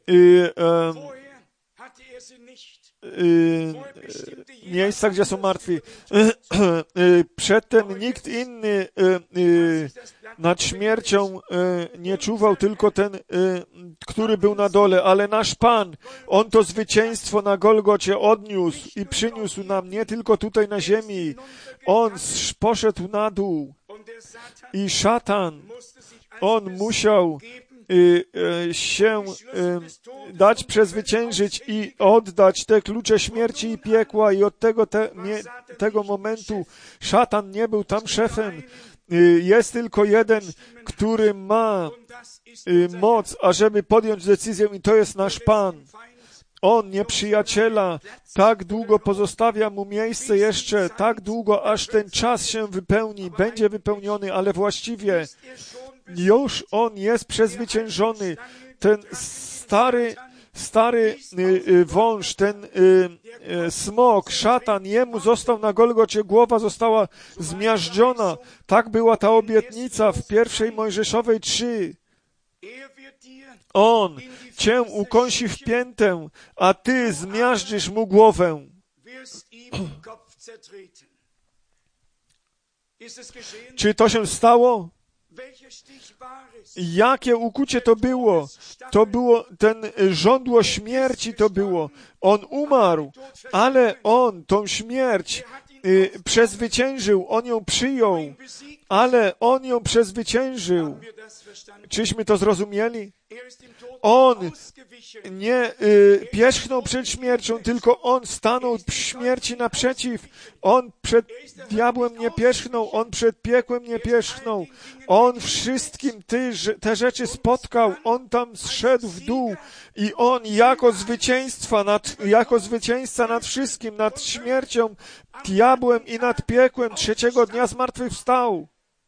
miejsca, gdzie są martwi. Przedtem nikt inny nad śmiercią nie czuwał, tylko ten, który był na dole, ale nasz Pan, On to zwycięstwo na Golgocie odniósł i przyniósł nam, nie tylko tutaj na ziemi. On poszedł na dół i szatan, on musiał się dać przezwyciężyć i oddać te klucze śmierci i piekła i od tego momentu szatan nie był tam szefem. Jest tylko jeden, który ma moc, ażeby podjąć decyzję i to jest nasz Pan. On nieprzyjaciela tak długo pozostawia mu miejsce jeszcze, tak długo, aż ten czas się wypełni, będzie wypełniony, ale właściwie już on jest przezwyciężony. Ten stary wąż, ten smok, szatan, jemu został na Golgocie, głowa została zmiażdżona. Tak była ta obietnica w 1 Mojżeszowej 3. On cię ukąsi w piętę, a ty zmiażdżysz mu głowę. Czy to się stało? Jakie ukucie to było? To było żądło śmierci to było. On umarł, ale on tą śmierć przezwyciężył, on ją przyjął, ale on ją przezwyciężył. Czyśmy to zrozumieli? On nie pierzchnął przed śmiercią, tylko on stanął śmierci naprzeciw. On przed diabłem nie pierzchnął, on przed piekłem nie pierzchnął. On wszystkim te rzeczy spotkał, on tam zszedł w dół i on jako zwycięzca nad wszystkim, nad śmiercią, diabłem i nad piekłem trzeciego dnia zmartwychwstał.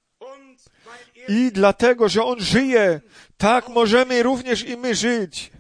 I dlatego, że On żyje, tak możemy również i my żyć.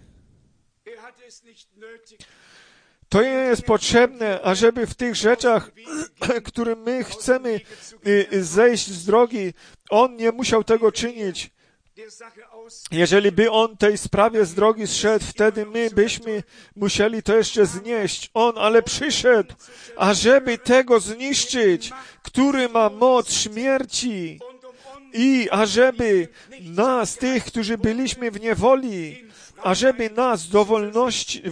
To nie jest potrzebne, ażeby w tych rzeczach, którym my chcemy zejść z drogi, On nie musiał tego czynić. Jeżeli by On tej sprawie z drogi zszedł, wtedy my byśmy musieli to jeszcze znieść. On ale przyszedł, ażeby tego zniszczyć, który ma moc śmierci i ażeby nas, tych, którzy byliśmy w niewoli, ażeby nas do wolności,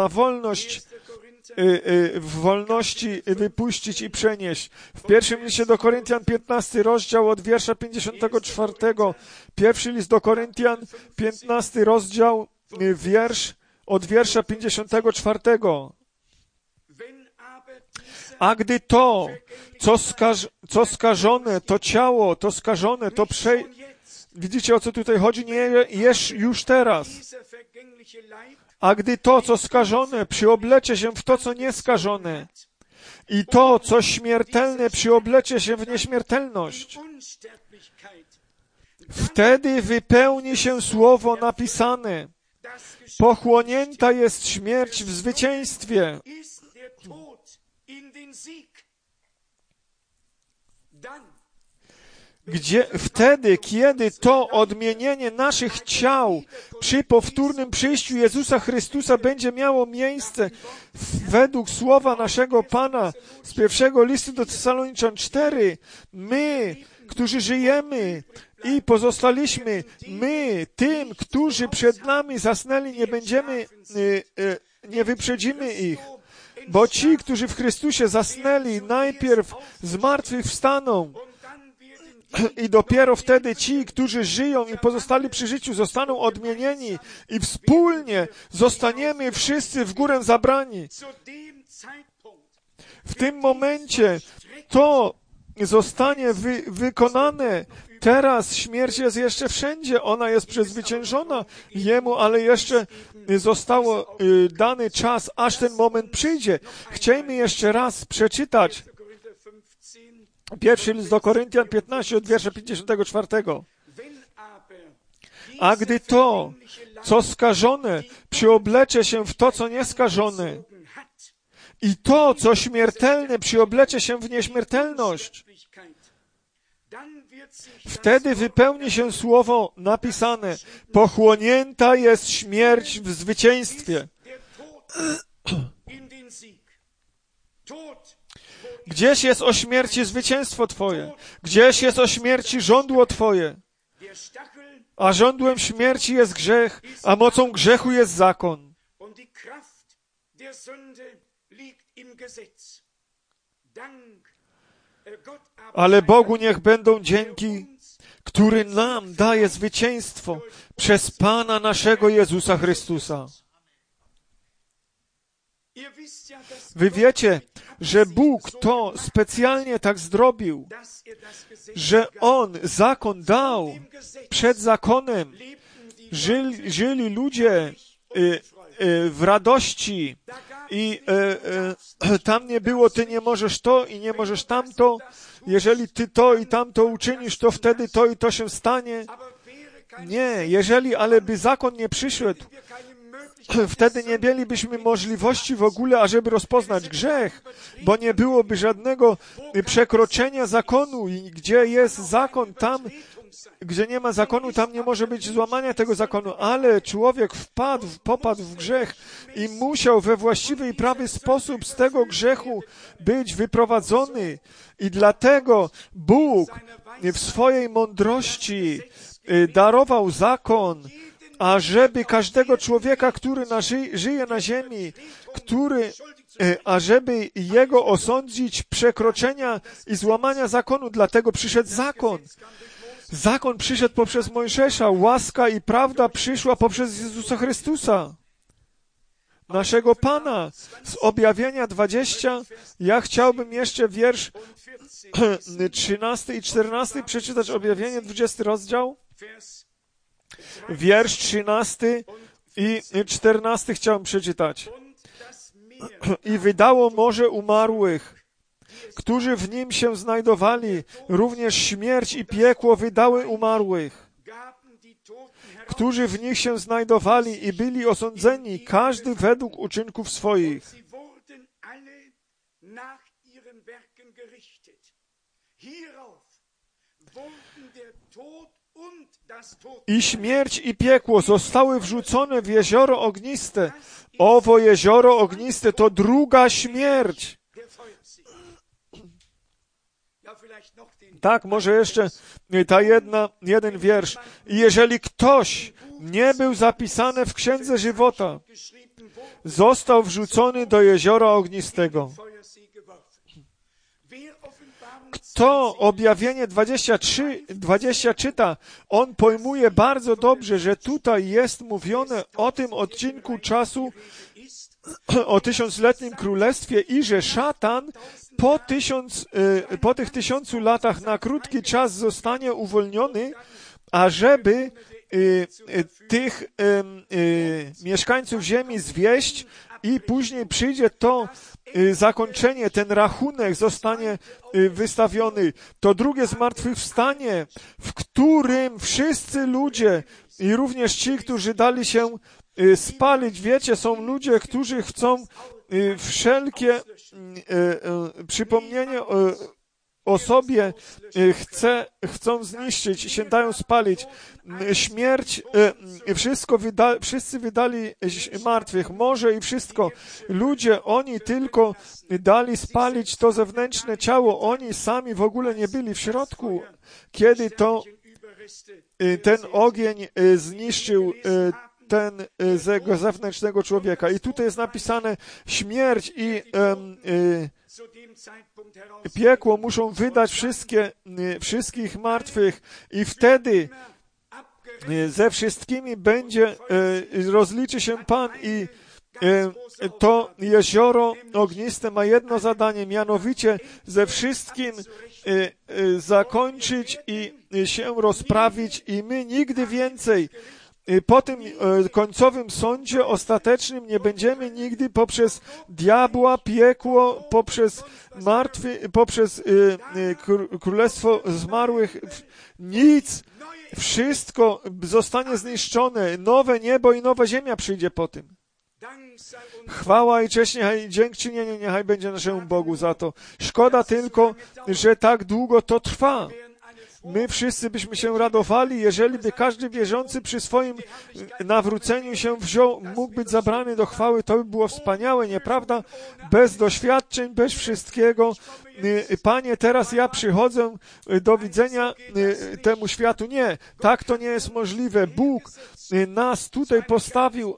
w wolności wypuścić i przenieść. W pierwszym liście do Koryntian, 15 rozdział od wiersza 54. Pierwszy list do Koryntian, 15 rozdział, wiersz od wiersza 54. A gdy to, co skażone, to ciało, to skażone, to Widzicie, o co tutaj chodzi? Nie jesz już teraz. A gdy to, co skażone, przyoblecie się w to, co nieskażone, i to, co śmiertelne, przyoblecie się w nieśmiertelność, wtedy wypełni się słowo napisane. Pochłonięta jest śmierć w zwycięstwie. Wtedy, kiedy to odmienienie naszych ciał przy powtórnym przyjściu Jezusa Chrystusa będzie miało miejsce według słowa naszego Pana z pierwszego listu do Tesaloniczan 4, my, którzy żyjemy i pozostaliśmy, my, tym, którzy przed nami zasnęli, nie wyprzedzimy ich. Bo ci, którzy w Chrystusie zasnęli, najpierw z martwych wstaną I dopiero wtedy ci, którzy żyją i pozostali przy życiu, zostaną odmienieni i wspólnie zostaniemy wszyscy w górę zabrani. W tym momencie to zostanie wykonane. Teraz śmierć jest jeszcze wszędzie. Ona jest przezwyciężona Jemu, ale jeszcze zostało dany czas, aż ten moment przyjdzie. Chcielibyśmy jeszcze raz przeczytać pierwszy list do Koryntian 15 od wiersza 54. A gdy to, co skażone, przyoblecze się w to, co nieskażone, i to, co śmiertelne, przyoblecze się w nieśmiertelność, wtedy wypełni się słowo napisane: pochłonięta jest śmierć w zwycięstwie. Gdzieś jest o śmierci zwycięstwo Twoje. Gdzieś jest o śmierci żądło Twoje. A żądłem śmierci jest grzech, a mocą grzechu jest zakon. Ale Bogu niech będą dzięki, który nam daje zwycięstwo przez Pana naszego Jezusa Chrystusa. Wy wiecie, że Bóg to specjalnie tak zrobił, że On zakon dał. Przed zakonem żyli ludzie w radości i tam nie było: ty nie możesz to i nie możesz tamto. Jeżeli ty to i tamto uczynisz, to wtedy to i to się stanie. Nie, jeżeli ale by zakon nie przyszedł, wtedy nie mielibyśmy możliwości w ogóle, ażeby rozpoznać grzech, bo nie byłoby żadnego przekroczenia zakonu. I gdzie jest zakon, tam, gdzie nie ma zakonu, tam nie może być złamania tego zakonu. Ale człowiek popadł w grzech i musiał we właściwy i prawy sposób z tego grzechu być wyprowadzony. I dlatego Bóg w swojej mądrości darował zakon, ażeby każdego człowieka, który żyje na ziemi, ażeby jego osądzić przekroczenia i złamania zakonu. Dlatego przyszedł zakon. Zakon przyszedł poprzez Mojżesza, łaska i prawda przyszła poprzez Jezusa Chrystusa, naszego Pana. Z Objawienia 20 ja chciałbym jeszcze wiersz 13 i 14 przeczytać. Objawienie 20 rozdział. Wiersz 13 i 14 chciałem przeczytać. I wydało morze umarłych, którzy w nim się znajdowali. Również śmierć i piekło wydały umarłych, którzy w nich się znajdowali i byli osądzeni, każdy według uczynków swoich. I śmierć i piekło zostały wrzucone w jezioro ogniste. Owo jezioro ogniste to druga śmierć. Tak, może jeszcze jeden wiersz. I jeżeli ktoś nie był zapisany w Księdze Żywota, został wrzucony do jeziora ognistego. Kto Objawienie 20 czyta, on pojmuje bardzo dobrze, że tutaj jest mówione o tym odcinku czasu, o 1000-letnim królestwie i że szatan po tych 1000 latach na krótki czas zostanie uwolniony, ażeby tych mieszkańców ziemi zwieść i później przyjdzie to zakończenie, ten rachunek zostanie wystawiony. To drugie zmartwychwstanie, w którym wszyscy ludzie i również ci, którzy dali się spalić, wiecie, są ludzie, którzy chcą wszelkie przypomnienie o sobie chcą zniszczyć, się dają spalić. Śmierć, wszyscy wydali martwych, morze i wszystko. Ludzie, oni tylko dali spalić to zewnętrzne ciało, oni sami w ogóle nie byli w środku, kiedy ten ogień zniszczył tego zewnętrznego człowieka. I tutaj jest napisane, śmierć i piekło muszą wydać wszystkich martwych i wtedy ze wszystkimi rozliczy się Pan i to jezioro ogniste ma jedno zadanie, mianowicie ze wszystkim zakończyć i się rozprawić i my nigdy więcej po tym końcowym sądzie ostatecznym nie będziemy nigdy poprzez diabła, piekło, poprzez królestwo zmarłych, nic, wszystko zostanie zniszczone, nowe niebo i nowa ziemia przyjdzie po tym. Chwała i cześć, niechaj dziękczynienie niechaj będzie naszemu Bogu za to. Szkoda tylko, że tak długo to trwa. My wszyscy byśmy się radowali, jeżeli by każdy wierzący przy swoim nawróceniu się mógł być zabrany do chwały, to by było wspaniałe, nieprawda? Bez doświadczeń, bez wszystkiego. Panie, teraz ja przychodzę do widzenia temu światu. Nie, tak to nie jest możliwe. Bóg nas tutaj postawił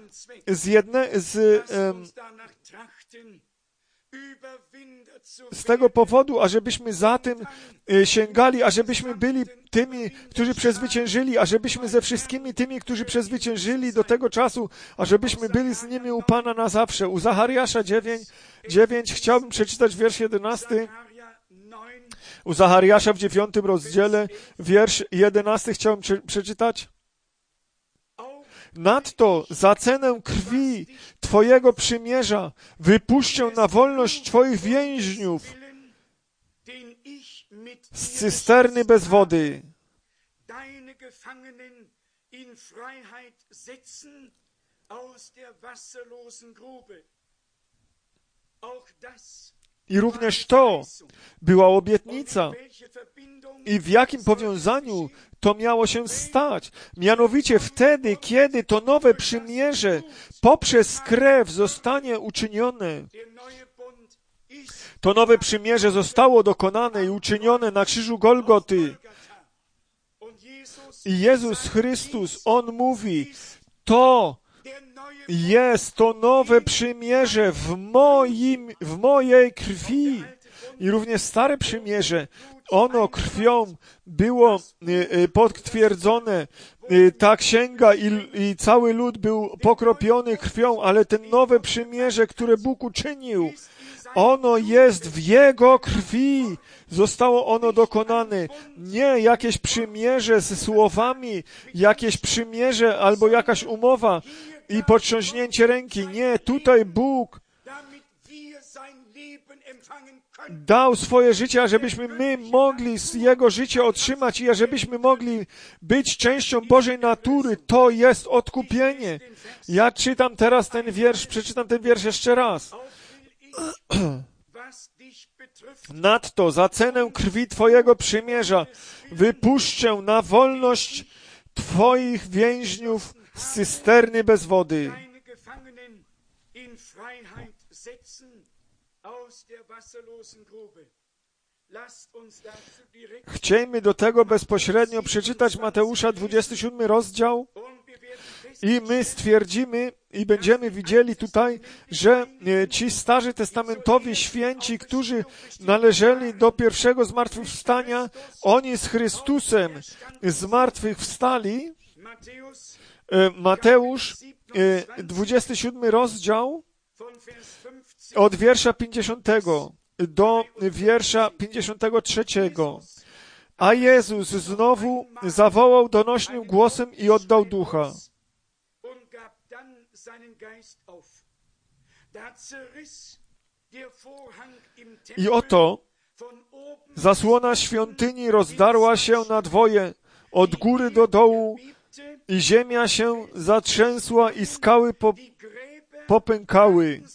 z tego powodu, ażebyśmy za tym sięgali, ażebyśmy byli tymi, którzy przezwyciężyli, ażebyśmy ze wszystkimi tymi, którzy przezwyciężyli do tego czasu, ażebyśmy byli z nimi u Pana na zawsze. U Zachariasza 9 chciałbym przeczytać wiersz 11. U Zachariasza w 9 rozdziale, wiersz 11 chciałbym przeczytać. Nadto za cenę krwi Twojego przymierza wypuszczę na wolność Twoich więźniów z cysterny bez wody. I również to była obietnica. I w jakim powiązaniu to miało się stać? Mianowicie wtedy, kiedy to nowe przymierze poprzez krew zostanie uczynione. To nowe przymierze zostało dokonane i uczynione na krzyżu Golgoty. I Jezus Chrystus, On mówi, to jest to nowe przymierze w mojej krwi. I również stare przymierze, ono krwią było potwierdzone. Ta księga i cały lud był pokropiony krwią, ale ten nowe przymierze, które Bóg uczynił, ono jest w Jego krwi. Zostało ono dokonane. Nie jakieś przymierze ze słowami, jakieś przymierze albo jakaś umowa i podtrząśnięcie ręki. Nie, tutaj Bóg dał swoje życie, ażebyśmy my mogli Jego życie otrzymać i ażebyśmy mogli być częścią Bożej natury. To jest odkupienie. Ja czytam teraz ten wiersz, przeczytam ten wiersz jeszcze raz. Nadto za cenę krwi Twojego przymierza wypuszczę na wolność Twoich więźniów z cysterny bez wody. Chciejmy do tego bezpośrednio przeczytać Mateusza 27 rozdział i my stwierdzimy i będziemy widzieli tutaj, że ci starzy testamentowi święci, którzy należeli do pierwszego zmartwychwstania, oni z Chrystusem zmartwychwstali. Mateusz 27 rozdział od wiersza 50 do wiersza 53. A Jezus znowu zawołał donośnym głosem i oddał ducha. I oto zasłona świątyni rozdarła się na dwoje, od góry do dołu, i ziemia się zatrzęsła i skały popękały.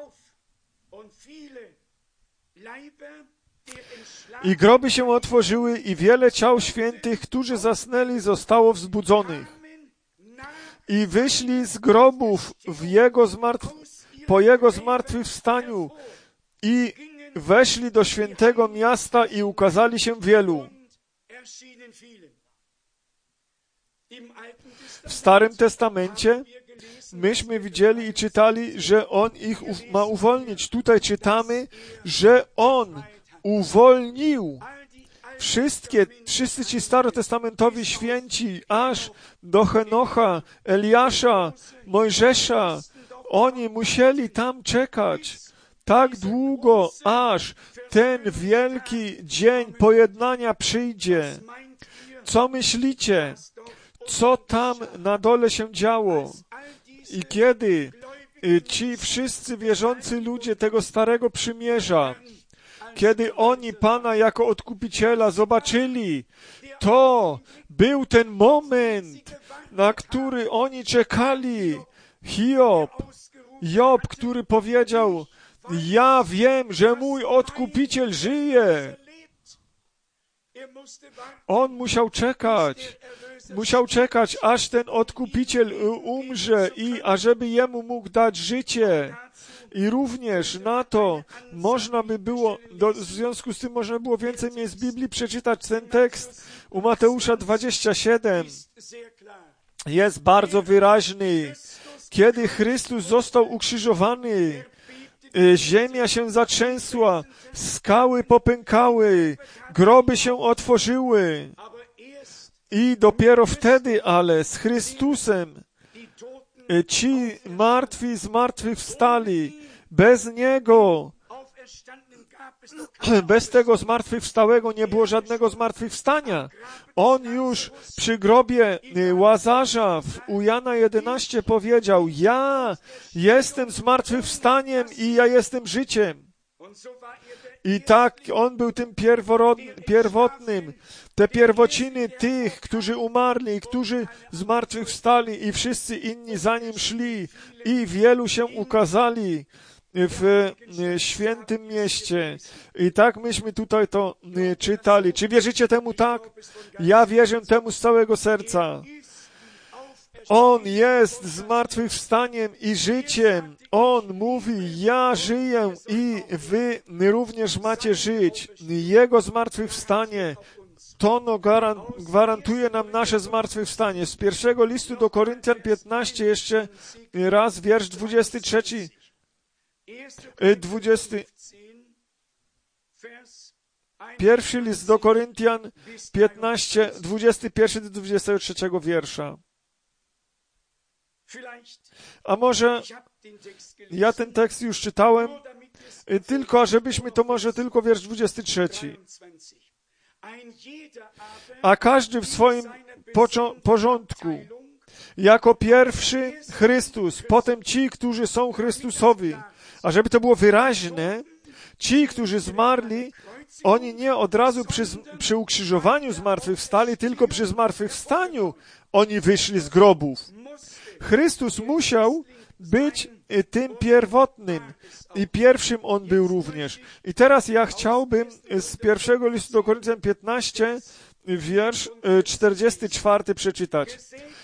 I groby się otworzyły i wiele ciał świętych, którzy zasnęli, zostało wzbudzonych. I wyszli z grobów po Jego zmartwychwstaniu i weszli do świętego miasta i ukazali się wielu. W Starym Testamencie myśmy widzieli i czytali, że On ich ma uwolnić. Tutaj czytamy, że On uwolnił wszyscy ci starotestamentowi święci, aż do Henocha, Eliasza, Mojżesza. Oni musieli tam czekać tak długo, aż ten wielki dzień pojednania przyjdzie. Co myślicie? Co tam na dole się działo? I kiedy ci wszyscy wierzący ludzie tego Starego Przymierza, kiedy oni Pana jako Odkupiciela zobaczyli, to był ten moment, na który oni czekali. Job, który powiedział, ja wiem, że mój Odkupiciel żyje. On musiał czekać, aż ten Odkupiciel umrze i ażeby jemu mógł dać życie. I również na to można by było, w związku z tym można było więcej miejsc z Biblii przeczytać ten tekst u Mateusza 27. Jest bardzo wyraźny. Kiedy Chrystus został ukrzyżowany, ziemia się zatrzęsła, skały popękały, groby się otworzyły. I dopiero wtedy, ale z Chrystusem ci martwi zmartwychwstali. Bez Niego, bez tego zmartwychwstałego nie było żadnego zmartwychwstania. On już przy grobie Łazarza u Jana 11 powiedział, ja jestem zmartwychwstaniem i ja jestem życiem. I tak On był tym pierwotnym, te pierwociny tych, którzy umarli, którzy zmartwychwstali i wszyscy inni za Nim szli i wielu się ukazali w świętym mieście. I tak myśmy tutaj to czytali. Czy wierzycie temu tak? Ja wierzę temu z całego serca. On jest zmartwychwstaniem i życiem. On mówi, ja żyję i wy również macie żyć. Jego zmartwychwstanie to gwarantuje nam nasze zmartwychwstanie. Z pierwszego listu do Koryntian 15 jeszcze raz, wiersz 23. 21 list do Koryntian 15, 21 do 23 wiersza. A może ja ten tekst już czytałem, tylko ażebyśmy to może tylko wiersz 23. A każdy w swoim porządku. Jako pierwszy Chrystus, potem ci, którzy są Chrystusowi. A żeby to było wyraźne, ci, którzy zmarli, oni nie od razu przy ukrzyżowaniu zmartwychwstali, tylko przy zmartwychwstaniu oni wyszli z grobów. Chrystus musiał być tym pierwotnym i pierwszym On był również. I teraz ja chciałbym z pierwszego listu do Koryntian 15, wiersz 44 przeczytać.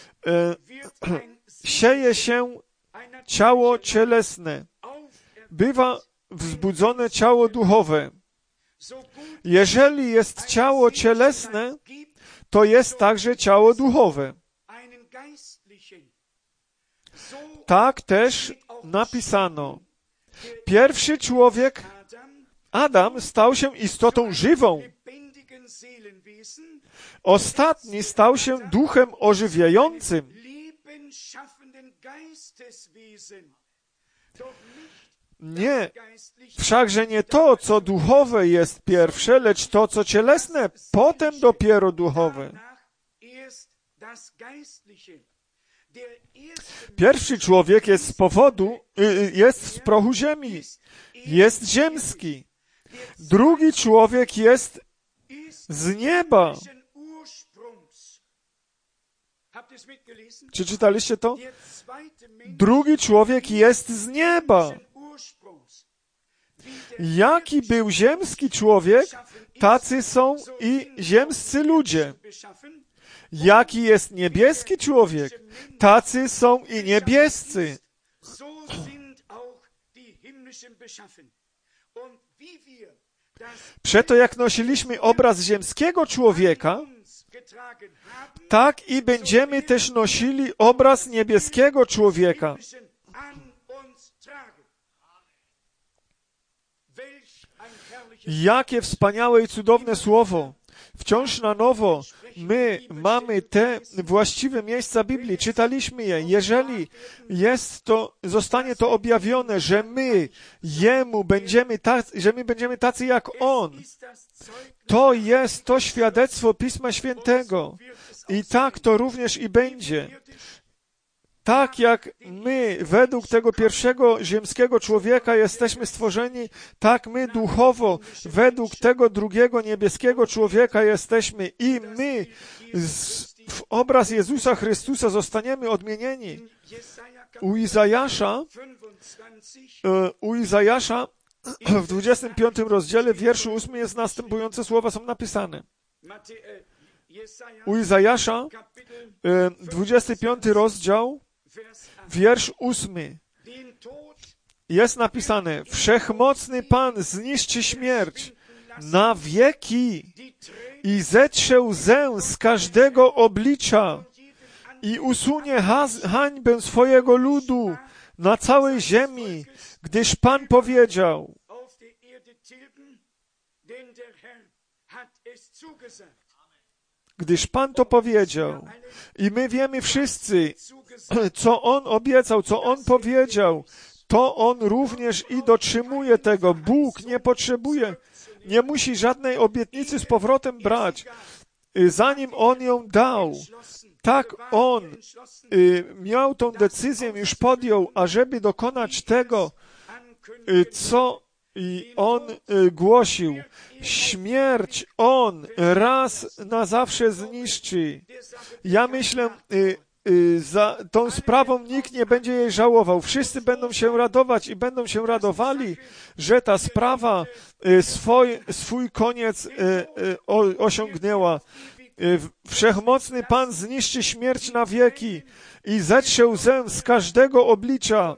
Sieje się ciało cielesne, bywa wzbudzone ciało duchowe. Jeżeli jest ciało cielesne, to jest także ciało duchowe. Tak też napisano. Pierwszy człowiek, Adam, stał się istotą żywą. Ostatni stał się duchem ożywiającym. Nie, wszakże nie to, co duchowe jest pierwsze, lecz to, co cielesne, potem dopiero duchowe. Pierwszy człowiek jest jest z prochu ziemi, jest ziemski. Drugi człowiek jest z nieba. Czy czytaliście to? Drugi człowiek jest z nieba. Jaki był ziemski człowiek, tacy są i ziemscy ludzie. Jaki jest niebieski człowiek, tacy są i niebiescy. Przeto jak nosiliśmy obraz ziemskiego człowieka, tak i będziemy też nosili obraz niebieskiego człowieka. Jakie wspaniałe i cudowne słowo. Wciąż na nowo my mamy te właściwe miejsca Biblii, czytaliśmy je. Jeżeli zostanie to objawione, że my Jemu będziemy tacy jak On, to jest to świadectwo Pisma Świętego. I tak to również i będzie. Tak jak my według tego pierwszego ziemskiego człowieka jesteśmy stworzeni, tak my duchowo według tego drugiego niebieskiego człowieka jesteśmy i my w obraz Jezusa Chrystusa zostaniemy odmienieni. U Izajasza w 25 rozdziale, w wierszu 8 jest następujące słowa są napisane. U Izajasza 25 rozdział, wiersz 8 jest napisane: Wszechmocny Pan zniszczy śmierć na wieki i zetrze łzę z każdego oblicza i usunie hańbę swojego ludu na całej ziemi, gdyż Pan powiedział. Gdyż Pan to powiedział. I my wiemy wszyscy, co On obiecał, co On powiedział, to On również i dotrzymuje tego. Bóg nie potrzebuje, nie musi żadnej obietnicy z powrotem brać. Zanim On ją dał, tak On miał tą decyzję, już podjął, ażeby dokonać tego, co i On głosił. Śmierć On raz na zawsze zniszczy. Ja myślę, za tą sprawą nikt nie będzie jej żałował. Wszyscy będą się radować i będą się radowali, że ta sprawa swój koniec osiągnęła. Wszechmocny Pan zniszczy śmierć na wieki i zetrze łzę z każdego oblicza.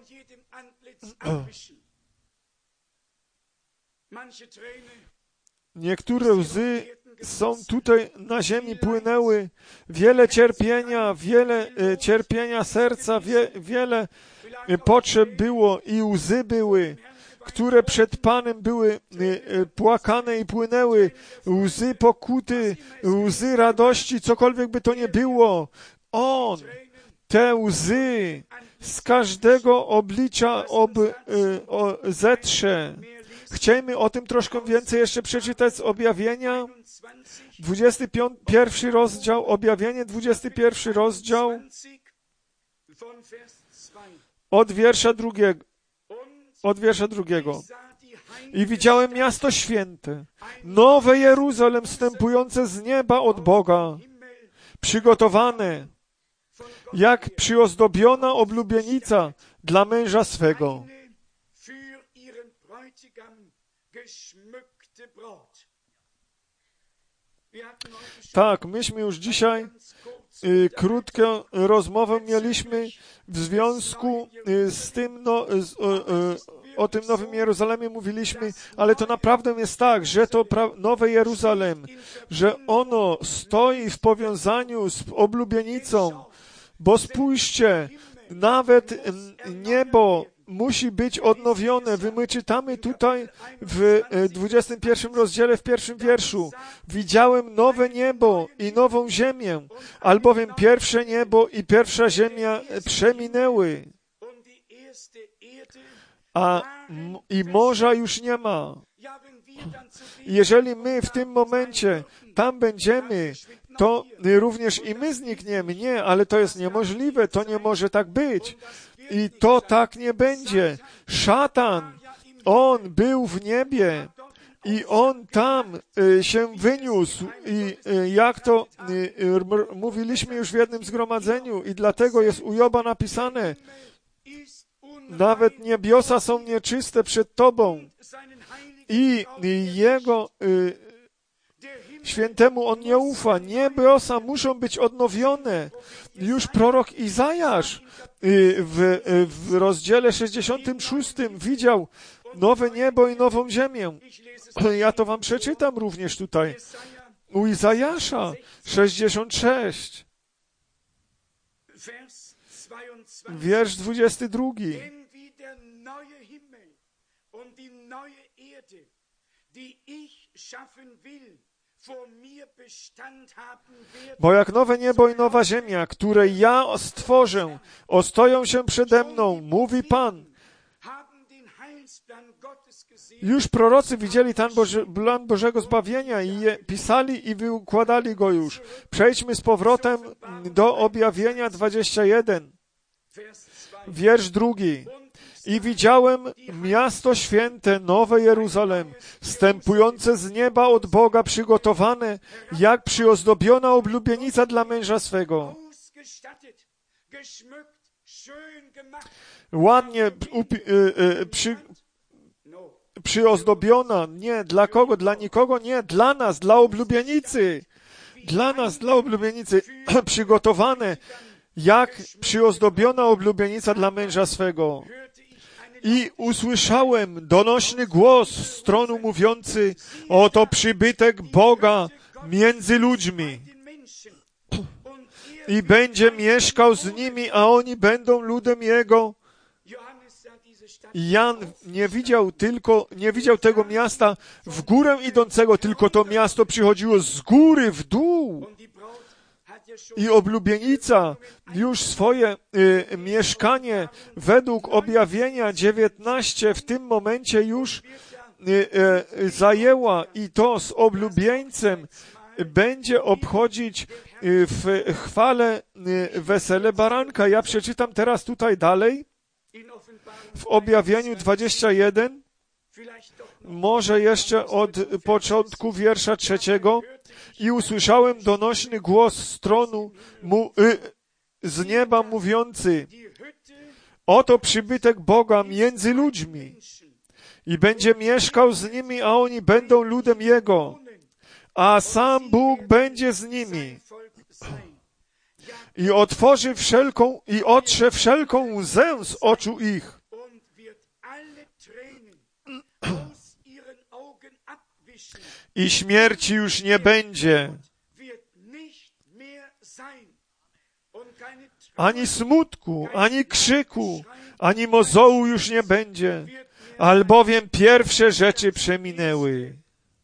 Niektóre łzy są tutaj na ziemi płynęły, wiele cierpienia serca, wiele potrzeb było i łzy były, które przed Panem były płakane i płynęły, łzy pokuty, łzy radości, cokolwiek by to nie było. On te łzy z każdego oblicza zetrze. Chcielibyśmy o tym troszkę więcej jeszcze przeczytać z Objawienia, 21 rozdział, Objawienie, 21 rozdział, od wiersza drugiego. I widziałem miasto święte, nowe Jeruzalem wstępujące z nieba od Boga, przygotowane, jak przyozdobiona oblubienica dla męża swego. Tak, myśmy już dzisiaj krótką rozmowę mieliśmy w związku z tym, o tym Nowym Jeruzalemie mówiliśmy, ale to naprawdę jest tak, że to Nowe Jeruzalem, że ono stoi w powiązaniu z oblubienicą, bo spójrzcie, nawet niebo musi być odnowione. My czytamy tutaj w 21 rozdziale, w 1 wierszu. Widziałem nowe niebo i nową ziemię, albowiem pierwsze niebo i pierwsza ziemia przeminęły, i morza już nie ma. Jeżeli my w tym momencie tam będziemy, to również i my znikniemy. Nie, ale to jest niemożliwe, to nie może tak być. I to tak nie będzie. Szatan, on był w niebie i on tam się wyniósł. I jak to mówiliśmy już w jednym zgromadzeniu, i dlatego jest u Joba napisane: nawet niebiosa są nieczyste przed Tobą i Jego świętemu on nie ufa. Niebiosa muszą być odnowione. Już prorok Izajasz w rozdziale 66 widział nowe niebo i nową ziemię. Ja to wam przeczytam również tutaj. u Izajasza 66, wiersz 22. Bo jak nowe niebo i nowa ziemia, które ja stworzę, ostoją się przede mną, mówi Pan. Już prorocy widzieli ten plan Bożego zbawienia i je pisali i wykładali go już. Przejdźmy z powrotem do Objawienia 21, wiersz 2. I widziałem miasto święte, nowe Jeruzalem, wstępujące z nieba od Boga, przygotowane, jak przyozdobiona oblubienica dla męża swego. Ładnie przyozdobiona. Nie, dla kogo? Dla nikogo? Nie, dla nas, dla oblubienicy. Dla nas, dla oblubienicy. Przygotowane, jak przyozdobiona oblubienica dla męża swego. I usłyszałem donośny głos z tronu mówiący, oto przybytek Boga między ludźmi. I będzie mieszkał z nimi, a oni będą ludem Jego. Jan nie widział tego miasta w górę idącego, tylko to miasto przychodziło z góry w dół. I oblubienica już swoje mieszkanie według Objawienia 19 w tym momencie już zajęła i to z oblubieńcem będzie obchodzić w chwale wesele baranka. Ja przeczytam teraz tutaj dalej w Objawieniu 21, może jeszcze od początku wiersza 3. I usłyszałem donośny głos z tronu z nieba mówiący, oto przybytek Boga między ludźmi i będzie mieszkał z nimi, a oni będą ludem Jego, a sam Bóg będzie z nimi i otrze wszelką łzę z oczu ich. I śmierci już nie będzie, ani smutku, ani krzyku, ani mozołu już nie będzie, albowiem pierwsze rzeczy przeminęły.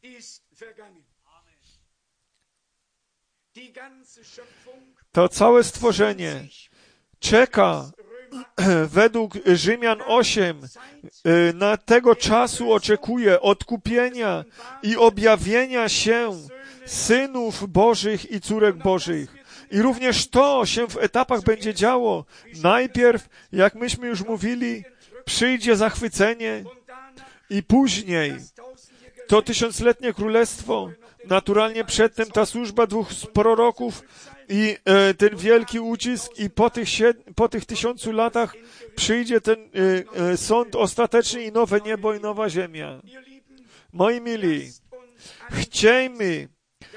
To całe stworzenie czeka według Rzymian 8 na tego czasu oczekuje odkupienia i objawienia się synów Bożych i córek Bożych. I również to się w etapach będzie działo. Najpierw, jak myśmy już mówili, przyjdzie zachwycenie i później to tysiącletnie królestwo, naturalnie przedtem ta służba 2 proroków i ten wielki ucisk i po tych 1000 latach przyjdzie ten sąd ostateczny i nowe niebo i nowa ziemia. Moi mili, chciejmy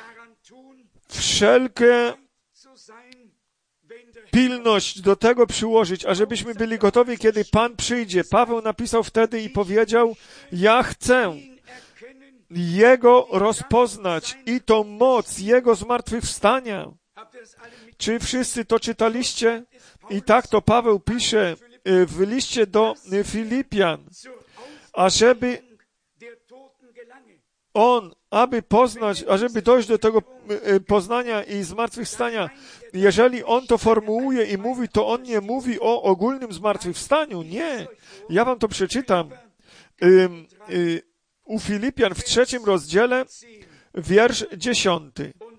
wszelkie pilność do tego przyłożyć, ażebyśmy byli gotowi, kiedy Pan przyjdzie. Paweł napisał wtedy i powiedział, ja chcę Jego rozpoznać i tą moc Jego zmartwychwstania. Czy wszyscy to czytaliście? I tak to Paweł pisze w liście do Filipian, ażeby dojść do tego poznania i zmartwychwstania, jeżeli on to formułuje i mówi, to on nie mówi o ogólnym zmartwychwstaniu. Nie. Ja wam to przeczytam. U Filipian w 3 rozdziale, wiersz 10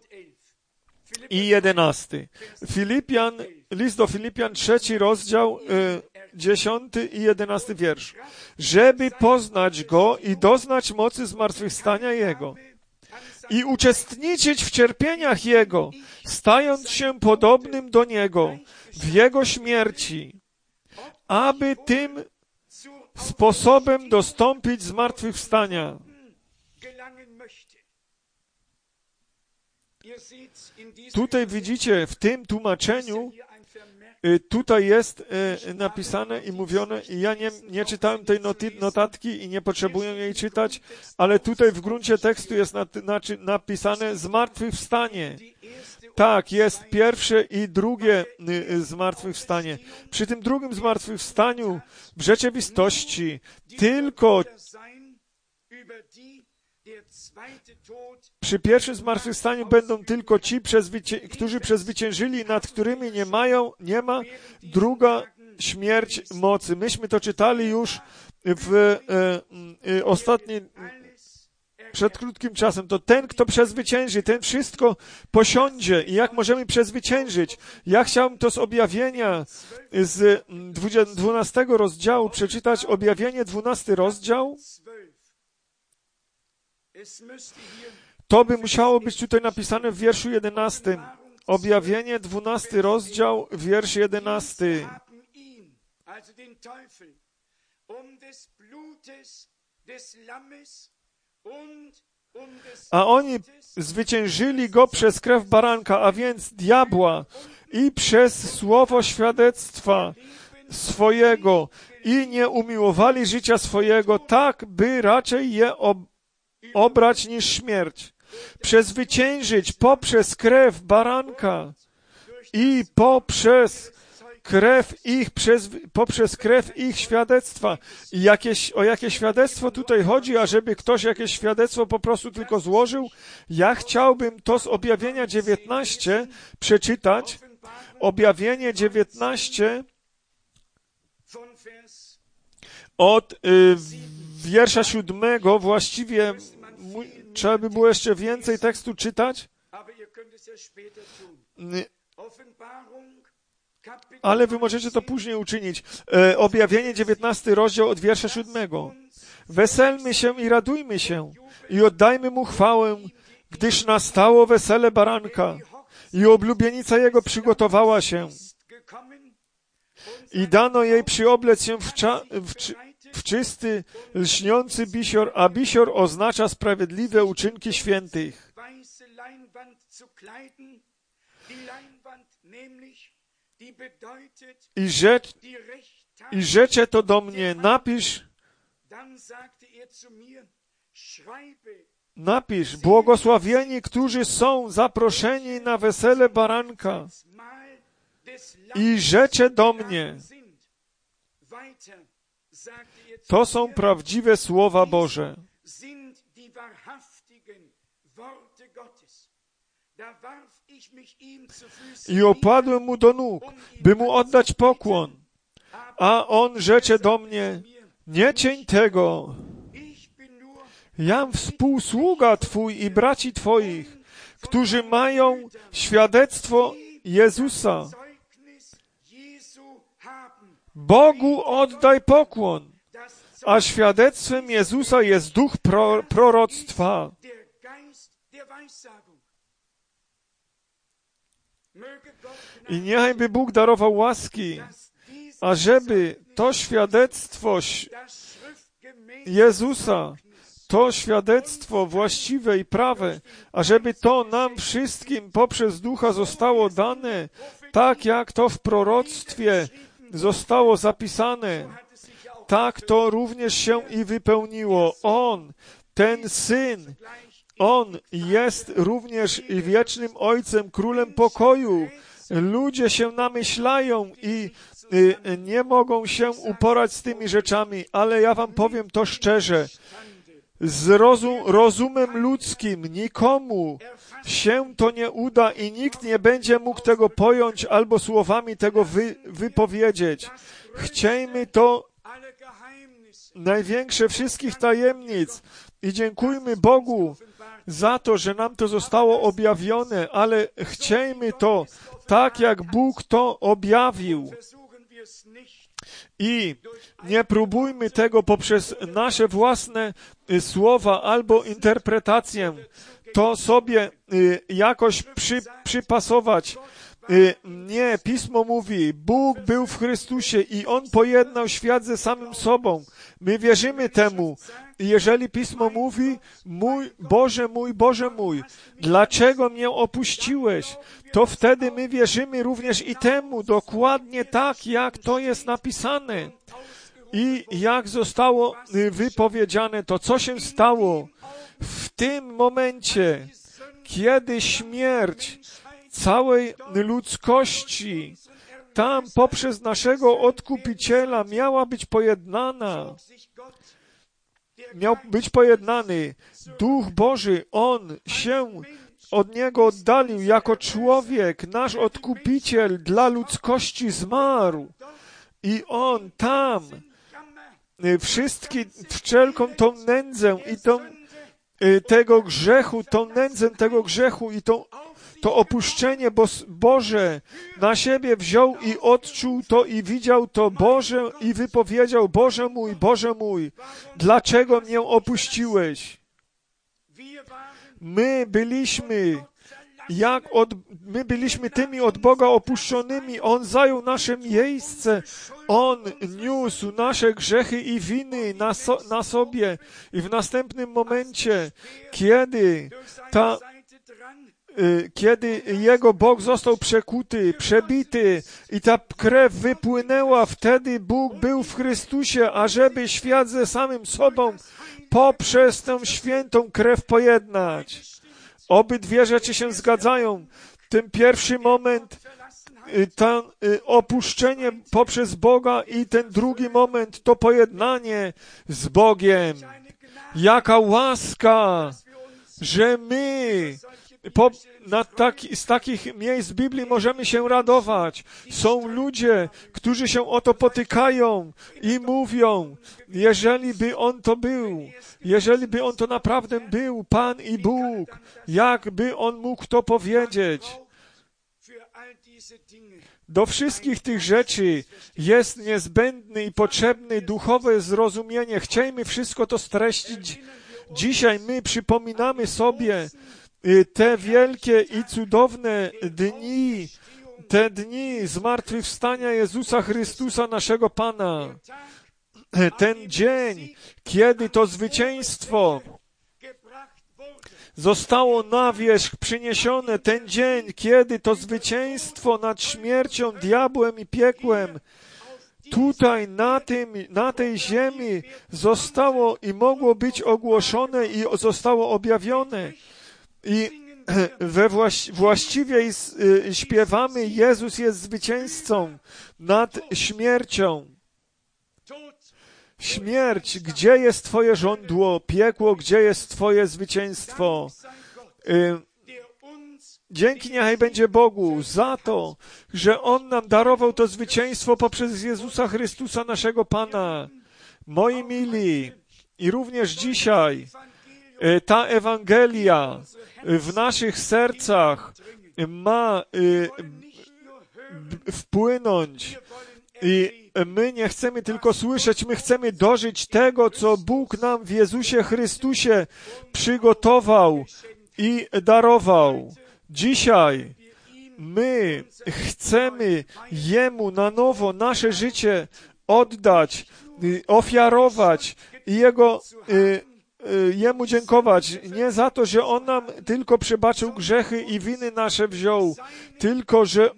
i 11. List do Filipian, 3 rozdział, 10 i 11 wiersz. Żeby poznać Go i doznać mocy zmartwychwstania Jego i uczestniczyć w cierpieniach Jego, stając się podobnym do Niego w Jego śmierci, aby tym sposobem dostąpić zmartwychwstania. Tutaj widzicie w tym tłumaczeniu tutaj jest napisane i mówione, i ja nie czytałem tej notatki i nie potrzebuję jej czytać, ale tutaj w gruncie tekstu jest napisane zmartwychwstanie. Tak, jest pierwsze i drugie zmartwychwstanie. Przy tym drugim zmartwychwstaniu w rzeczywistości tylko przy pierwszym zmartwychwstaniu będą tylko ci, którzy przezwyciężyli, nad którymi nie ma druga śmierć mocy. Myśmy to czytali już w ostatniej, przed krótkim czasem. To ten, kto przezwycięży, ten wszystko posiądzie. I jak możemy przezwyciężyć? Ja chciałem to z objawienia z 12 rozdziału przeczytać. Objawienie 12 rozdział. To by musiało być tutaj napisane w wierszu 11. Objawienie 12 rozdział, wiersz 11. A oni zwyciężyli go przez krew baranka, a więc diabła, i przez słowo świadectwa swojego, i nie umiłowali życia swojego, tak by raczej je obrać niż śmierć. Przezwyciężyć poprzez krew baranka i poprzez krew ich świadectwa. I o jakie świadectwo tutaj chodzi, ażeby ktoś jakieś świadectwo po prostu tylko złożył? Ja chciałbym to z objawienia 19 przeczytać. Objawienie 19 od wiersza 7, właściwie trzeba by było jeszcze więcej tekstu czytać, ale wy możecie to później uczynić. Objawienie 19 rozdział od wiersza 7. Weselmy się i radujmy się i oddajmy mu chwałę, gdyż nastało wesele baranka i oblubienica jego przygotowała się i dano jej przyoblec się w czysty, lśniący bisior, a bisior oznacza sprawiedliwe uczynki świętych. I rzecze to do mnie, napisz, błogosławieni, którzy są zaproszeni na wesele baranka. I rzecze do mnie. To są prawdziwe słowa Boże. I opadłem mu do nóg, by mu oddać pokłon. A on rzecze do mnie, nie czyń tego. Jam współsługa Twój i braci Twoich, którzy mają świadectwo Jezusa. Bogu oddaj pokłon, a świadectwem Jezusa jest duch proroctwa. I niechaj Bóg darował łaski, ażeby to świadectwo Jezusa, to świadectwo właściwe i prawe, ażeby to nam wszystkim poprzez Ducha zostało dane, tak jak to w proroctwie zostało zapisane. Tak to również się i wypełniło. On, ten Syn, On jest również wiecznym Ojcem, Królem pokoju. Ludzie się namyślają i nie mogą się uporać z tymi rzeczami, ale ja wam powiem to szczerze. Z rozumem ludzkim nikomu się to nie uda i nikt nie będzie mógł tego pojąć albo słowami tego wypowiedzieć. Chciejmy to największe wszystkich tajemnic i dziękujmy Bogu za to, że nam to zostało objawione, ale chciejmy to tak, jak Bóg to objawił. I nie próbujmy tego poprzez nasze własne słowa albo interpretację, to sobie jakoś przypasować. Nie, Pismo mówi, Bóg był w Chrystusie i On pojednał świat ze samym sobą. My wierzymy temu. I jeżeli Pismo mówi, mój Boże mój, dlaczego mnie opuściłeś? To wtedy my wierzymy również i temu, dokładnie tak, jak to jest napisane. I jak zostało wypowiedziane, to co się stało w tym momencie, kiedy śmierć całej ludzkości tam poprzez naszego Odkupiciela miała być pojednana. Miał być pojednany. Duch Boży, On się od Niego oddalił jako człowiek. Nasz Odkupiciel dla ludzkości zmarł. I On tam wszelką tą nędzę i tego grzechu, tą nędzę tego grzechu i to opuszczenie Boże na siebie wziął i odczuł to i widział to Boże i wypowiedział, Boże mój, dlaczego mnie opuściłeś? My byliśmy tymi od Boga opuszczonymi. On zajął nasze miejsce. On niósł nasze grzechy i winy na sobie. I w następnym momencie, kiedy Jego Bóg został przekuty, przebity i ta krew wypłynęła, wtedy Bóg był w Chrystusie, ażeby świat ze samym sobą poprzez tę świętą krew pojednać. Obydwie rzeczy się zgadzają. Ten pierwszy moment, to opuszczenie poprzez Boga i ten drugi moment, to pojednanie z Bogiem. Jaka łaska, że my z takich miejsc Biblii możemy się radować. Są ludzie, którzy się o to potykają i mówią, jeżeli by On to naprawdę był Pan i Bóg, jakby On mógł to powiedzieć. Do wszystkich tych rzeczy jest niezbędny i potrzebny duchowe zrozumienie. Chciejmy wszystko to streścić. Dzisiaj my przypominamy sobie te wielkie i cudowne dni, te dni zmartwychwstania Jezusa Chrystusa, naszego Pana. Ten dzień, kiedy to zwycięstwo zostało na wierzch przyniesione, ten dzień, kiedy to zwycięstwo nad śmiercią, diabłem i piekłem tutaj, na tej ziemi zostało i mogło być ogłoszone i zostało objawione. I właściwie śpiewamy, Jezus jest zwycięzcą nad śmiercią. Śmierć, gdzie jest Twoje żądło? Piekło, gdzie jest Twoje zwycięstwo? Dzięki niechaj będzie Bogu za to, że On nam darował to zwycięstwo poprzez Jezusa Chrystusa, naszego Pana. Moi mili, i również dzisiaj ta Ewangelia w naszych sercach ma wpłynąć. I my nie chcemy tylko słyszeć, my chcemy dożyć tego, co Bóg nam w Jezusie Chrystusie przygotował i darował. Dzisiaj my chcemy Jemu na nowo nasze życie oddać, ofiarować i Jemu dziękować. Nie za to, że On nam tylko przebaczył grzechy i winy nasze wziął, tylko że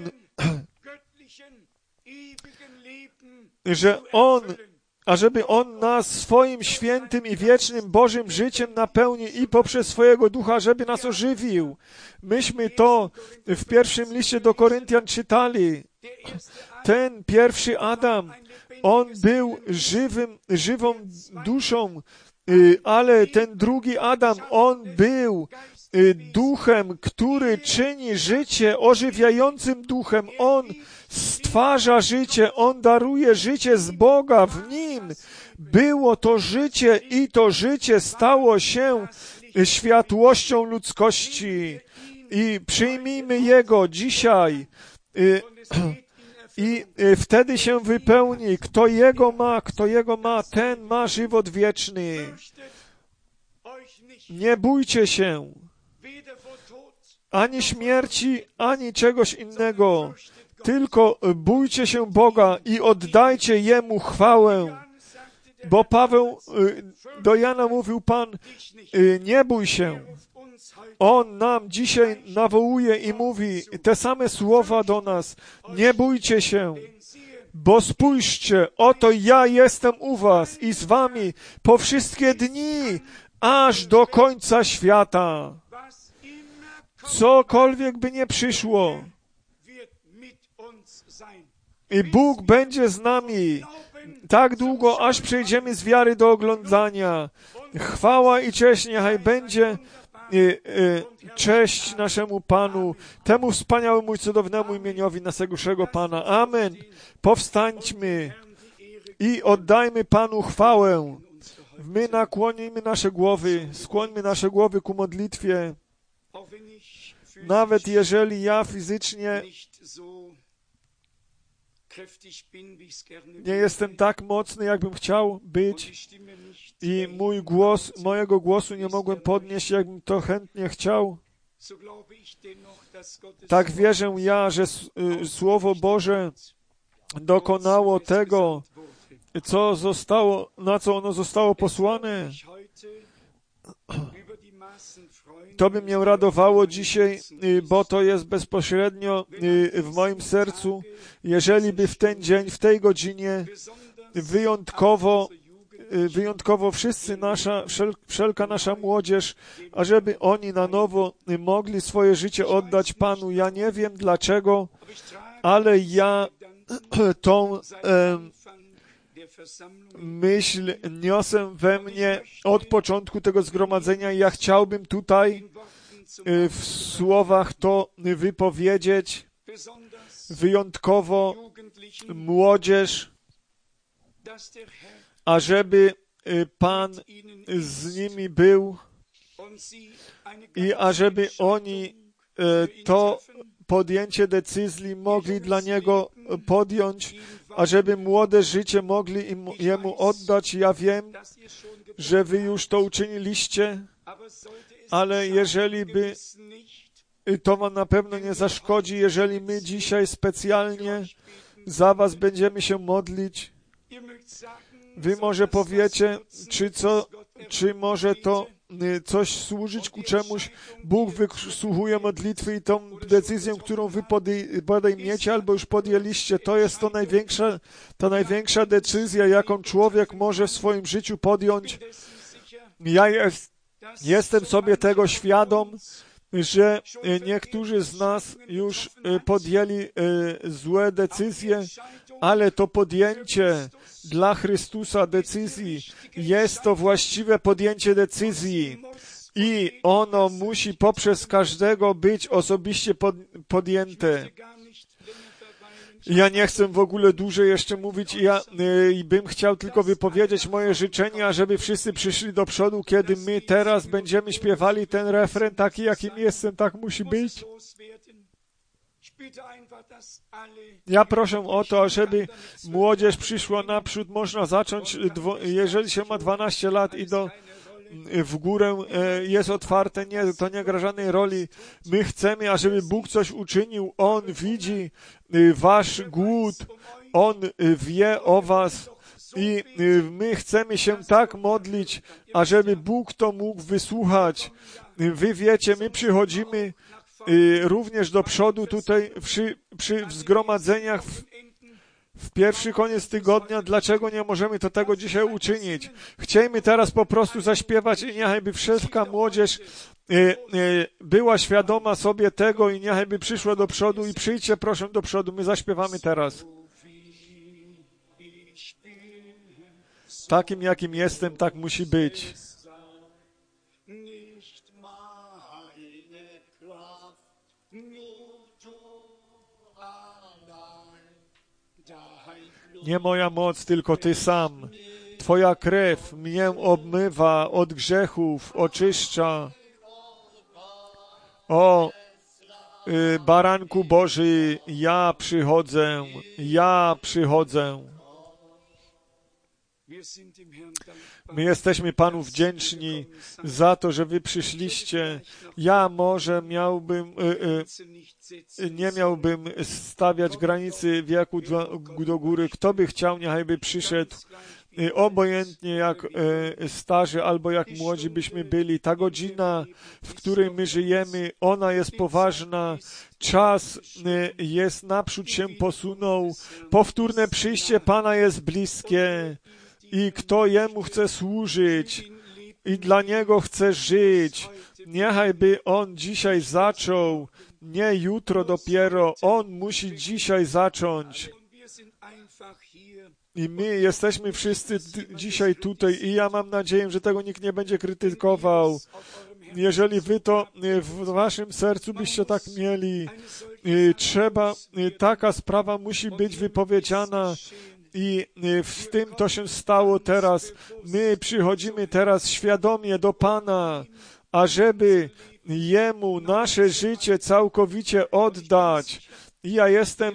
ażeby On nas swoim świętym i wiecznym Bożym życiem napełnił i poprzez swojego Ducha, żeby nas ożywił. Myśmy to w pierwszym liście do Koryntian czytali. Ten pierwszy Adam, on był żywą duszą, ale ten drugi Adam, on był duchem, który czyni życie, ożywiającym duchem. On stwarza życie, On daruje życie z Boga w Nim. Było to życie i to życie stało się światłością ludzkości. I przyjmijmy Jego dzisiaj. I wtedy się wypełni, kto Jego ma, ten ma żywot wieczny. Nie bójcie się ani śmierci, ani czegoś innego. Tylko bójcie się Boga i oddajcie Jemu chwałę. Bo Paweł do Jana mówił, Pan, nie bój się. On nam dzisiaj nawołuje i mówi te same słowa do nas. Nie bójcie się, bo spójrzcie, oto ja jestem u was i z wami po wszystkie dni, aż do końca świata. Cokolwiek by nie przyszło. I Bóg będzie z nami tak długo, aż przejdziemy z wiary do oglądania. Chwała i cześć niechaj będzie cześć naszemu Panu, temu wspaniałemu i cudownemu imieniowi naszego Pana. Amen. Powstańmy i oddajmy Panu chwałę. My nakłonimy nasze głowy, skłońmy nasze głowy ku modlitwie. Nawet jeżeli ja fizycznie nie jestem tak mocny, jakbym chciał być i mojego głosu nie mogłem podnieść, jakbym to chętnie chciał, tak wierzę ja, że Słowo Boże dokonało tego, na co ono zostało posłane. To by mnie radowało dzisiaj, bo to jest bezpośrednio w moim sercu, jeżeli by w ten dzień, w tej godzinie wyjątkowo wszyscy wszelka nasza młodzież, ażeby oni na nowo mogli swoje życie oddać Panu. Ja nie wiem dlaczego, ale ja tą myśl niosę we mnie od początku tego zgromadzenia i ja chciałbym tutaj w słowach to wypowiedzieć, wyjątkowo młodzież, ażeby Pan z nimi był i ażeby oni to podjęcie decyzji mogli dla Niego podjąć, ażeby młode życie mogli Jemu oddać. Ja wiem, że Wy już to uczyniliście, ale jeżeli by to Wam na pewno nie zaszkodzi, jeżeli my dzisiaj specjalnie za Was będziemy się modlić. Wy może powiecie, czy może to coś służyć ku czemuś. Bóg wysłuchuje modlitwy i tą decyzję, którą wy podejmiecie albo już podjęliście, to jest ta największa decyzja, jaką człowiek może w swoim życiu podjąć. Ja jestem sobie tego świadom, że niektórzy z nas już podjęli złe decyzje, ale to podjęcie dla Chrystusa decyzji jest to właściwe podjęcie decyzji i ono musi poprzez każdego być osobiście podjęte. Ja nie chcę w ogóle dłużej jeszcze mówić. Ja bym chciał tylko wypowiedzieć moje życzenia, żeby wszyscy przyszli do przodu, kiedy my teraz będziemy śpiewali ten refren, taki jakim jestem, tak musi być. Ja proszę o to, żeby młodzież przyszła naprzód. Można zacząć, jeżeli się ma 12 lat i w górę jest otwarte, to nie gra żadnej roli. My chcemy, ażeby Bóg coś uczynił. On widzi wasz głód, On wie o was i my chcemy się tak modlić, ażeby Bóg to mógł wysłuchać. Wy wiecie, my przychodzimy również do przodu tutaj przy zgromadzeniach w pierwszy koniec tygodnia. Dlaczego nie możemy tego dzisiaj uczynić? Chciejmy teraz po prostu zaśpiewać i niechajby wszelka młodzież była świadoma sobie tego i niechajby przyszła do przodu i przyjdźcie proszę do przodu. My zaśpiewamy teraz. Takim jakim jestem, tak musi być. Nie moja moc, tylko Ty sam. Twoja krew mnie obmywa od grzechów, oczyszcza. O, Baranku Boży, ja przychodzę. My jesteśmy Panu wdzięczni za to, że Wy przyszliście. Ja może nie miałbym stawiać granicy wieku do góry. Kto by chciał, niechaj by przyszedł. Obojętnie jak starzy albo jak młodzi byśmy byli. Ta godzina, w której my żyjemy, ona jest poważna. Czas jest naprzód się posunął. Powtórne przyjście Pana jest bliskie. I kto Jemu chce służyć i dla Niego chce żyć, niechaj by on dzisiaj zaczął, nie jutro dopiero. On musi dzisiaj zacząć. I my jesteśmy wszyscy dzisiaj tutaj i ja mam nadzieję, że tego nikt nie będzie krytykował. Jeżeli wy to w waszym sercu byście tak mieli, taka sprawa musi być wypowiedziana i w tym to się stało teraz. My przychodzimy teraz świadomie do Pana, ażeby Jemu nasze życie całkowicie oddać. I ja jestem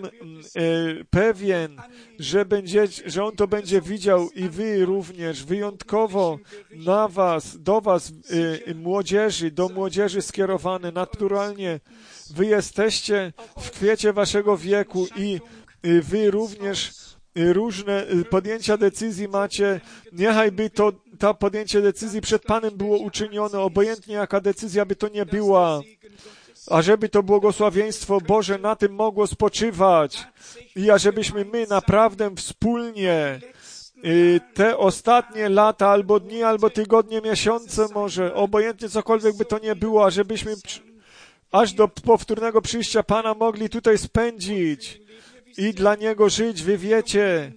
pewien, że On to będzie widział i wy również, wyjątkowo do was, młodzieży, do młodzieży skierowane. Naturalnie wy jesteście w kwiecie waszego wieku i wy również różne podjęcia decyzji macie. Niechaj by to podjęcie decyzji przed Panem było uczynione, obojętnie jaka decyzja by to nie była. Ażeby to błogosławieństwo Boże na tym mogło spoczywać i ażebyśmy my naprawdę wspólnie te ostatnie lata, albo dni, albo tygodnie, miesiące może, obojętnie cokolwiek by to nie było, ażebyśmy aż do powtórnego przyjścia Pana mogli tutaj spędzić i dla Niego żyć. Wy wiecie,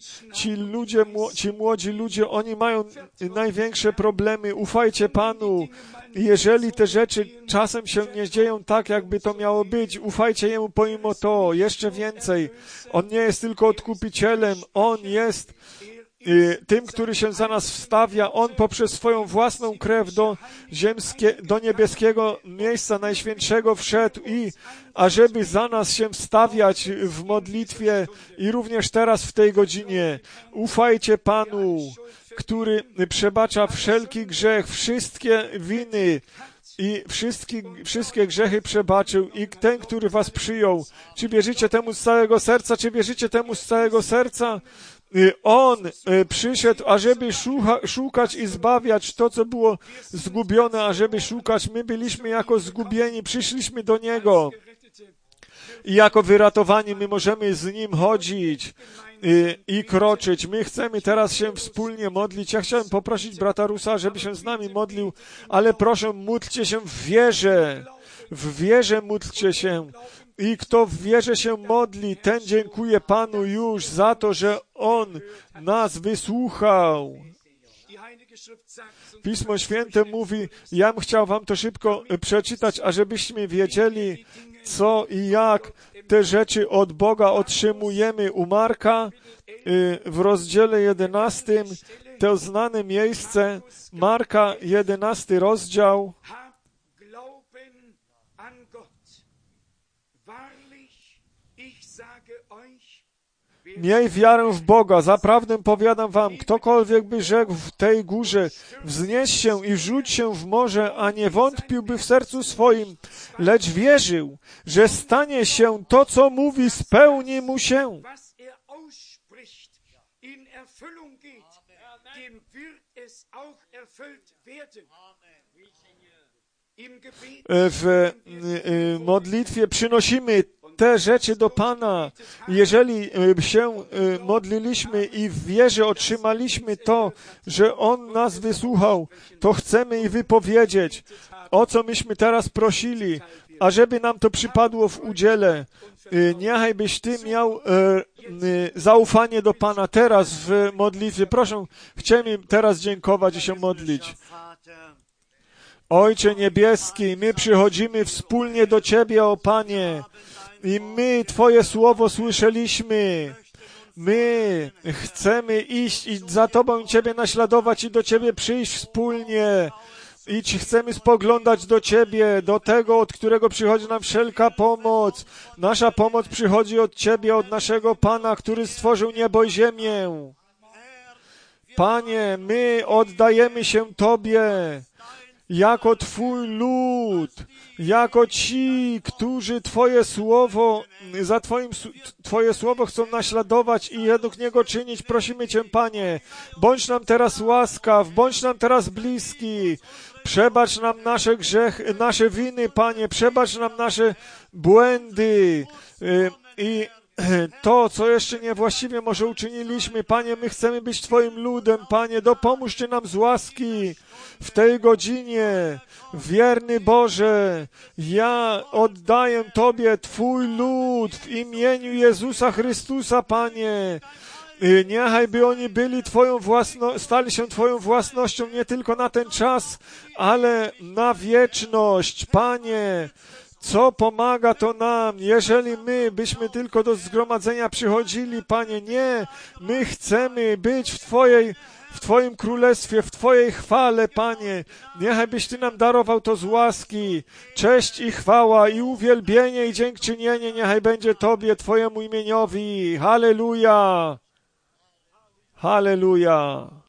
ci młodzi ludzie, oni mają największe problemy. Ufajcie Panu. I jeżeli te rzeczy czasem się nie dzieją tak, jakby to miało być, ufajcie Jemu pomimo to. Jeszcze więcej. On nie jest tylko odkupicielem. On jest tym, który się za nas wstawia. On poprzez swoją własną krew do niebieskiego miejsca najświętszego wszedł i ażeby za nas się wstawiać w modlitwie i również teraz w tej godzinie. Ufajcie Panu, który przebacza wszelki grzech, wszystkie winy i wszystkie grzechy przebaczył i ten, który was przyjął. Czy wierzycie temu z całego serca? Czy wierzycie temu z całego serca? On przyszedł, ażeby szukać i zbawiać to, co było zgubione, ażeby szukać. My byliśmy jako zgubieni, przyszliśmy do Niego. I jako wyratowani my możemy z Nim chodzić i kroczyć. My chcemy teraz się wspólnie modlić. Ja chciałem poprosić brata Rusa, żeby się z nami modlił, ale proszę, módlcie się w wierze. W wierze módlcie się. I kto w wierze się modli, ten dziękuje Panu już za to, że On nas wysłuchał. Pismo Święte mówi, ja bym chciał wam to szybko przeczytać, ażebyśmy wiedzieli, co i jak te rzeczy od Boga otrzymujemy. U Marka w rozdziale 11, to znane miejsce, Marka 11 rozdział. Miej wiarę w Boga, zaprawdę powiadam wam, ktokolwiek by rzekł w tej górze, wznieś się i wrzuć się w morze, a nie wątpiłby w sercu swoim, lecz wierzył, że stanie się to, co mówi, spełni mu się. W modlitwie przynosimy te rzeczy do Pana. Jeżeli się modliliśmy i w wierze otrzymaliśmy to, że On nas wysłuchał, to chcemy i wypowiedzieć, o co myśmy teraz prosili, ażeby nam to przypadło w udziale. Niechaj byś Ty miał zaufanie do Pana teraz w modlitwie. Proszę, chcemy teraz dziękować i się modlić. Ojcze Niebieski, my przychodzimy wspólnie do Ciebie, o Panie, i my Twoje słowo słyszeliśmy. My chcemy iść i za Tobą i Ciebie naśladować i do Ciebie przyjść wspólnie. I chcemy spoglądać do Ciebie, do tego, od którego przychodzi nam wszelka pomoc. Nasza pomoc przychodzi od Ciebie, od naszego Pana, który stworzył niebo i ziemię. Panie, my oddajemy się Tobie jako Twój lud, jako ci, którzy Twoje słowo, Twoje słowo chcą naśladować i według niego czynić. Prosimy Cię, Panie, bądź nam teraz łaskaw, bądź nam teraz bliski. Przebacz nam nasze grzechy, nasze winy, Panie, przebacz nam nasze błędy i to, co jeszcze niewłaściwie może uczyniliśmy. Panie, my chcemy być Twoim ludem, Panie, dopomóż Ty nam z łaski w tej godzinie. Wierny Boże, ja oddaję Tobie Twój lud w imieniu Jezusa Chrystusa, Panie. Niechaj by oni byli stali się Twoją własnością nie tylko na ten czas, ale na wieczność, Panie. Co pomaga to nam, jeżeli my byśmy tylko do zgromadzenia przychodzili, Panie? Nie, my chcemy być w Twoim królestwie, w Twojej chwale, Panie. Niechaj byś Ty nam darował to z łaski. Cześć i chwała, i uwielbienie, i dziękczynienie niechaj będzie Tobie, Twojemu imieniowi. Halleluja! Halleluja!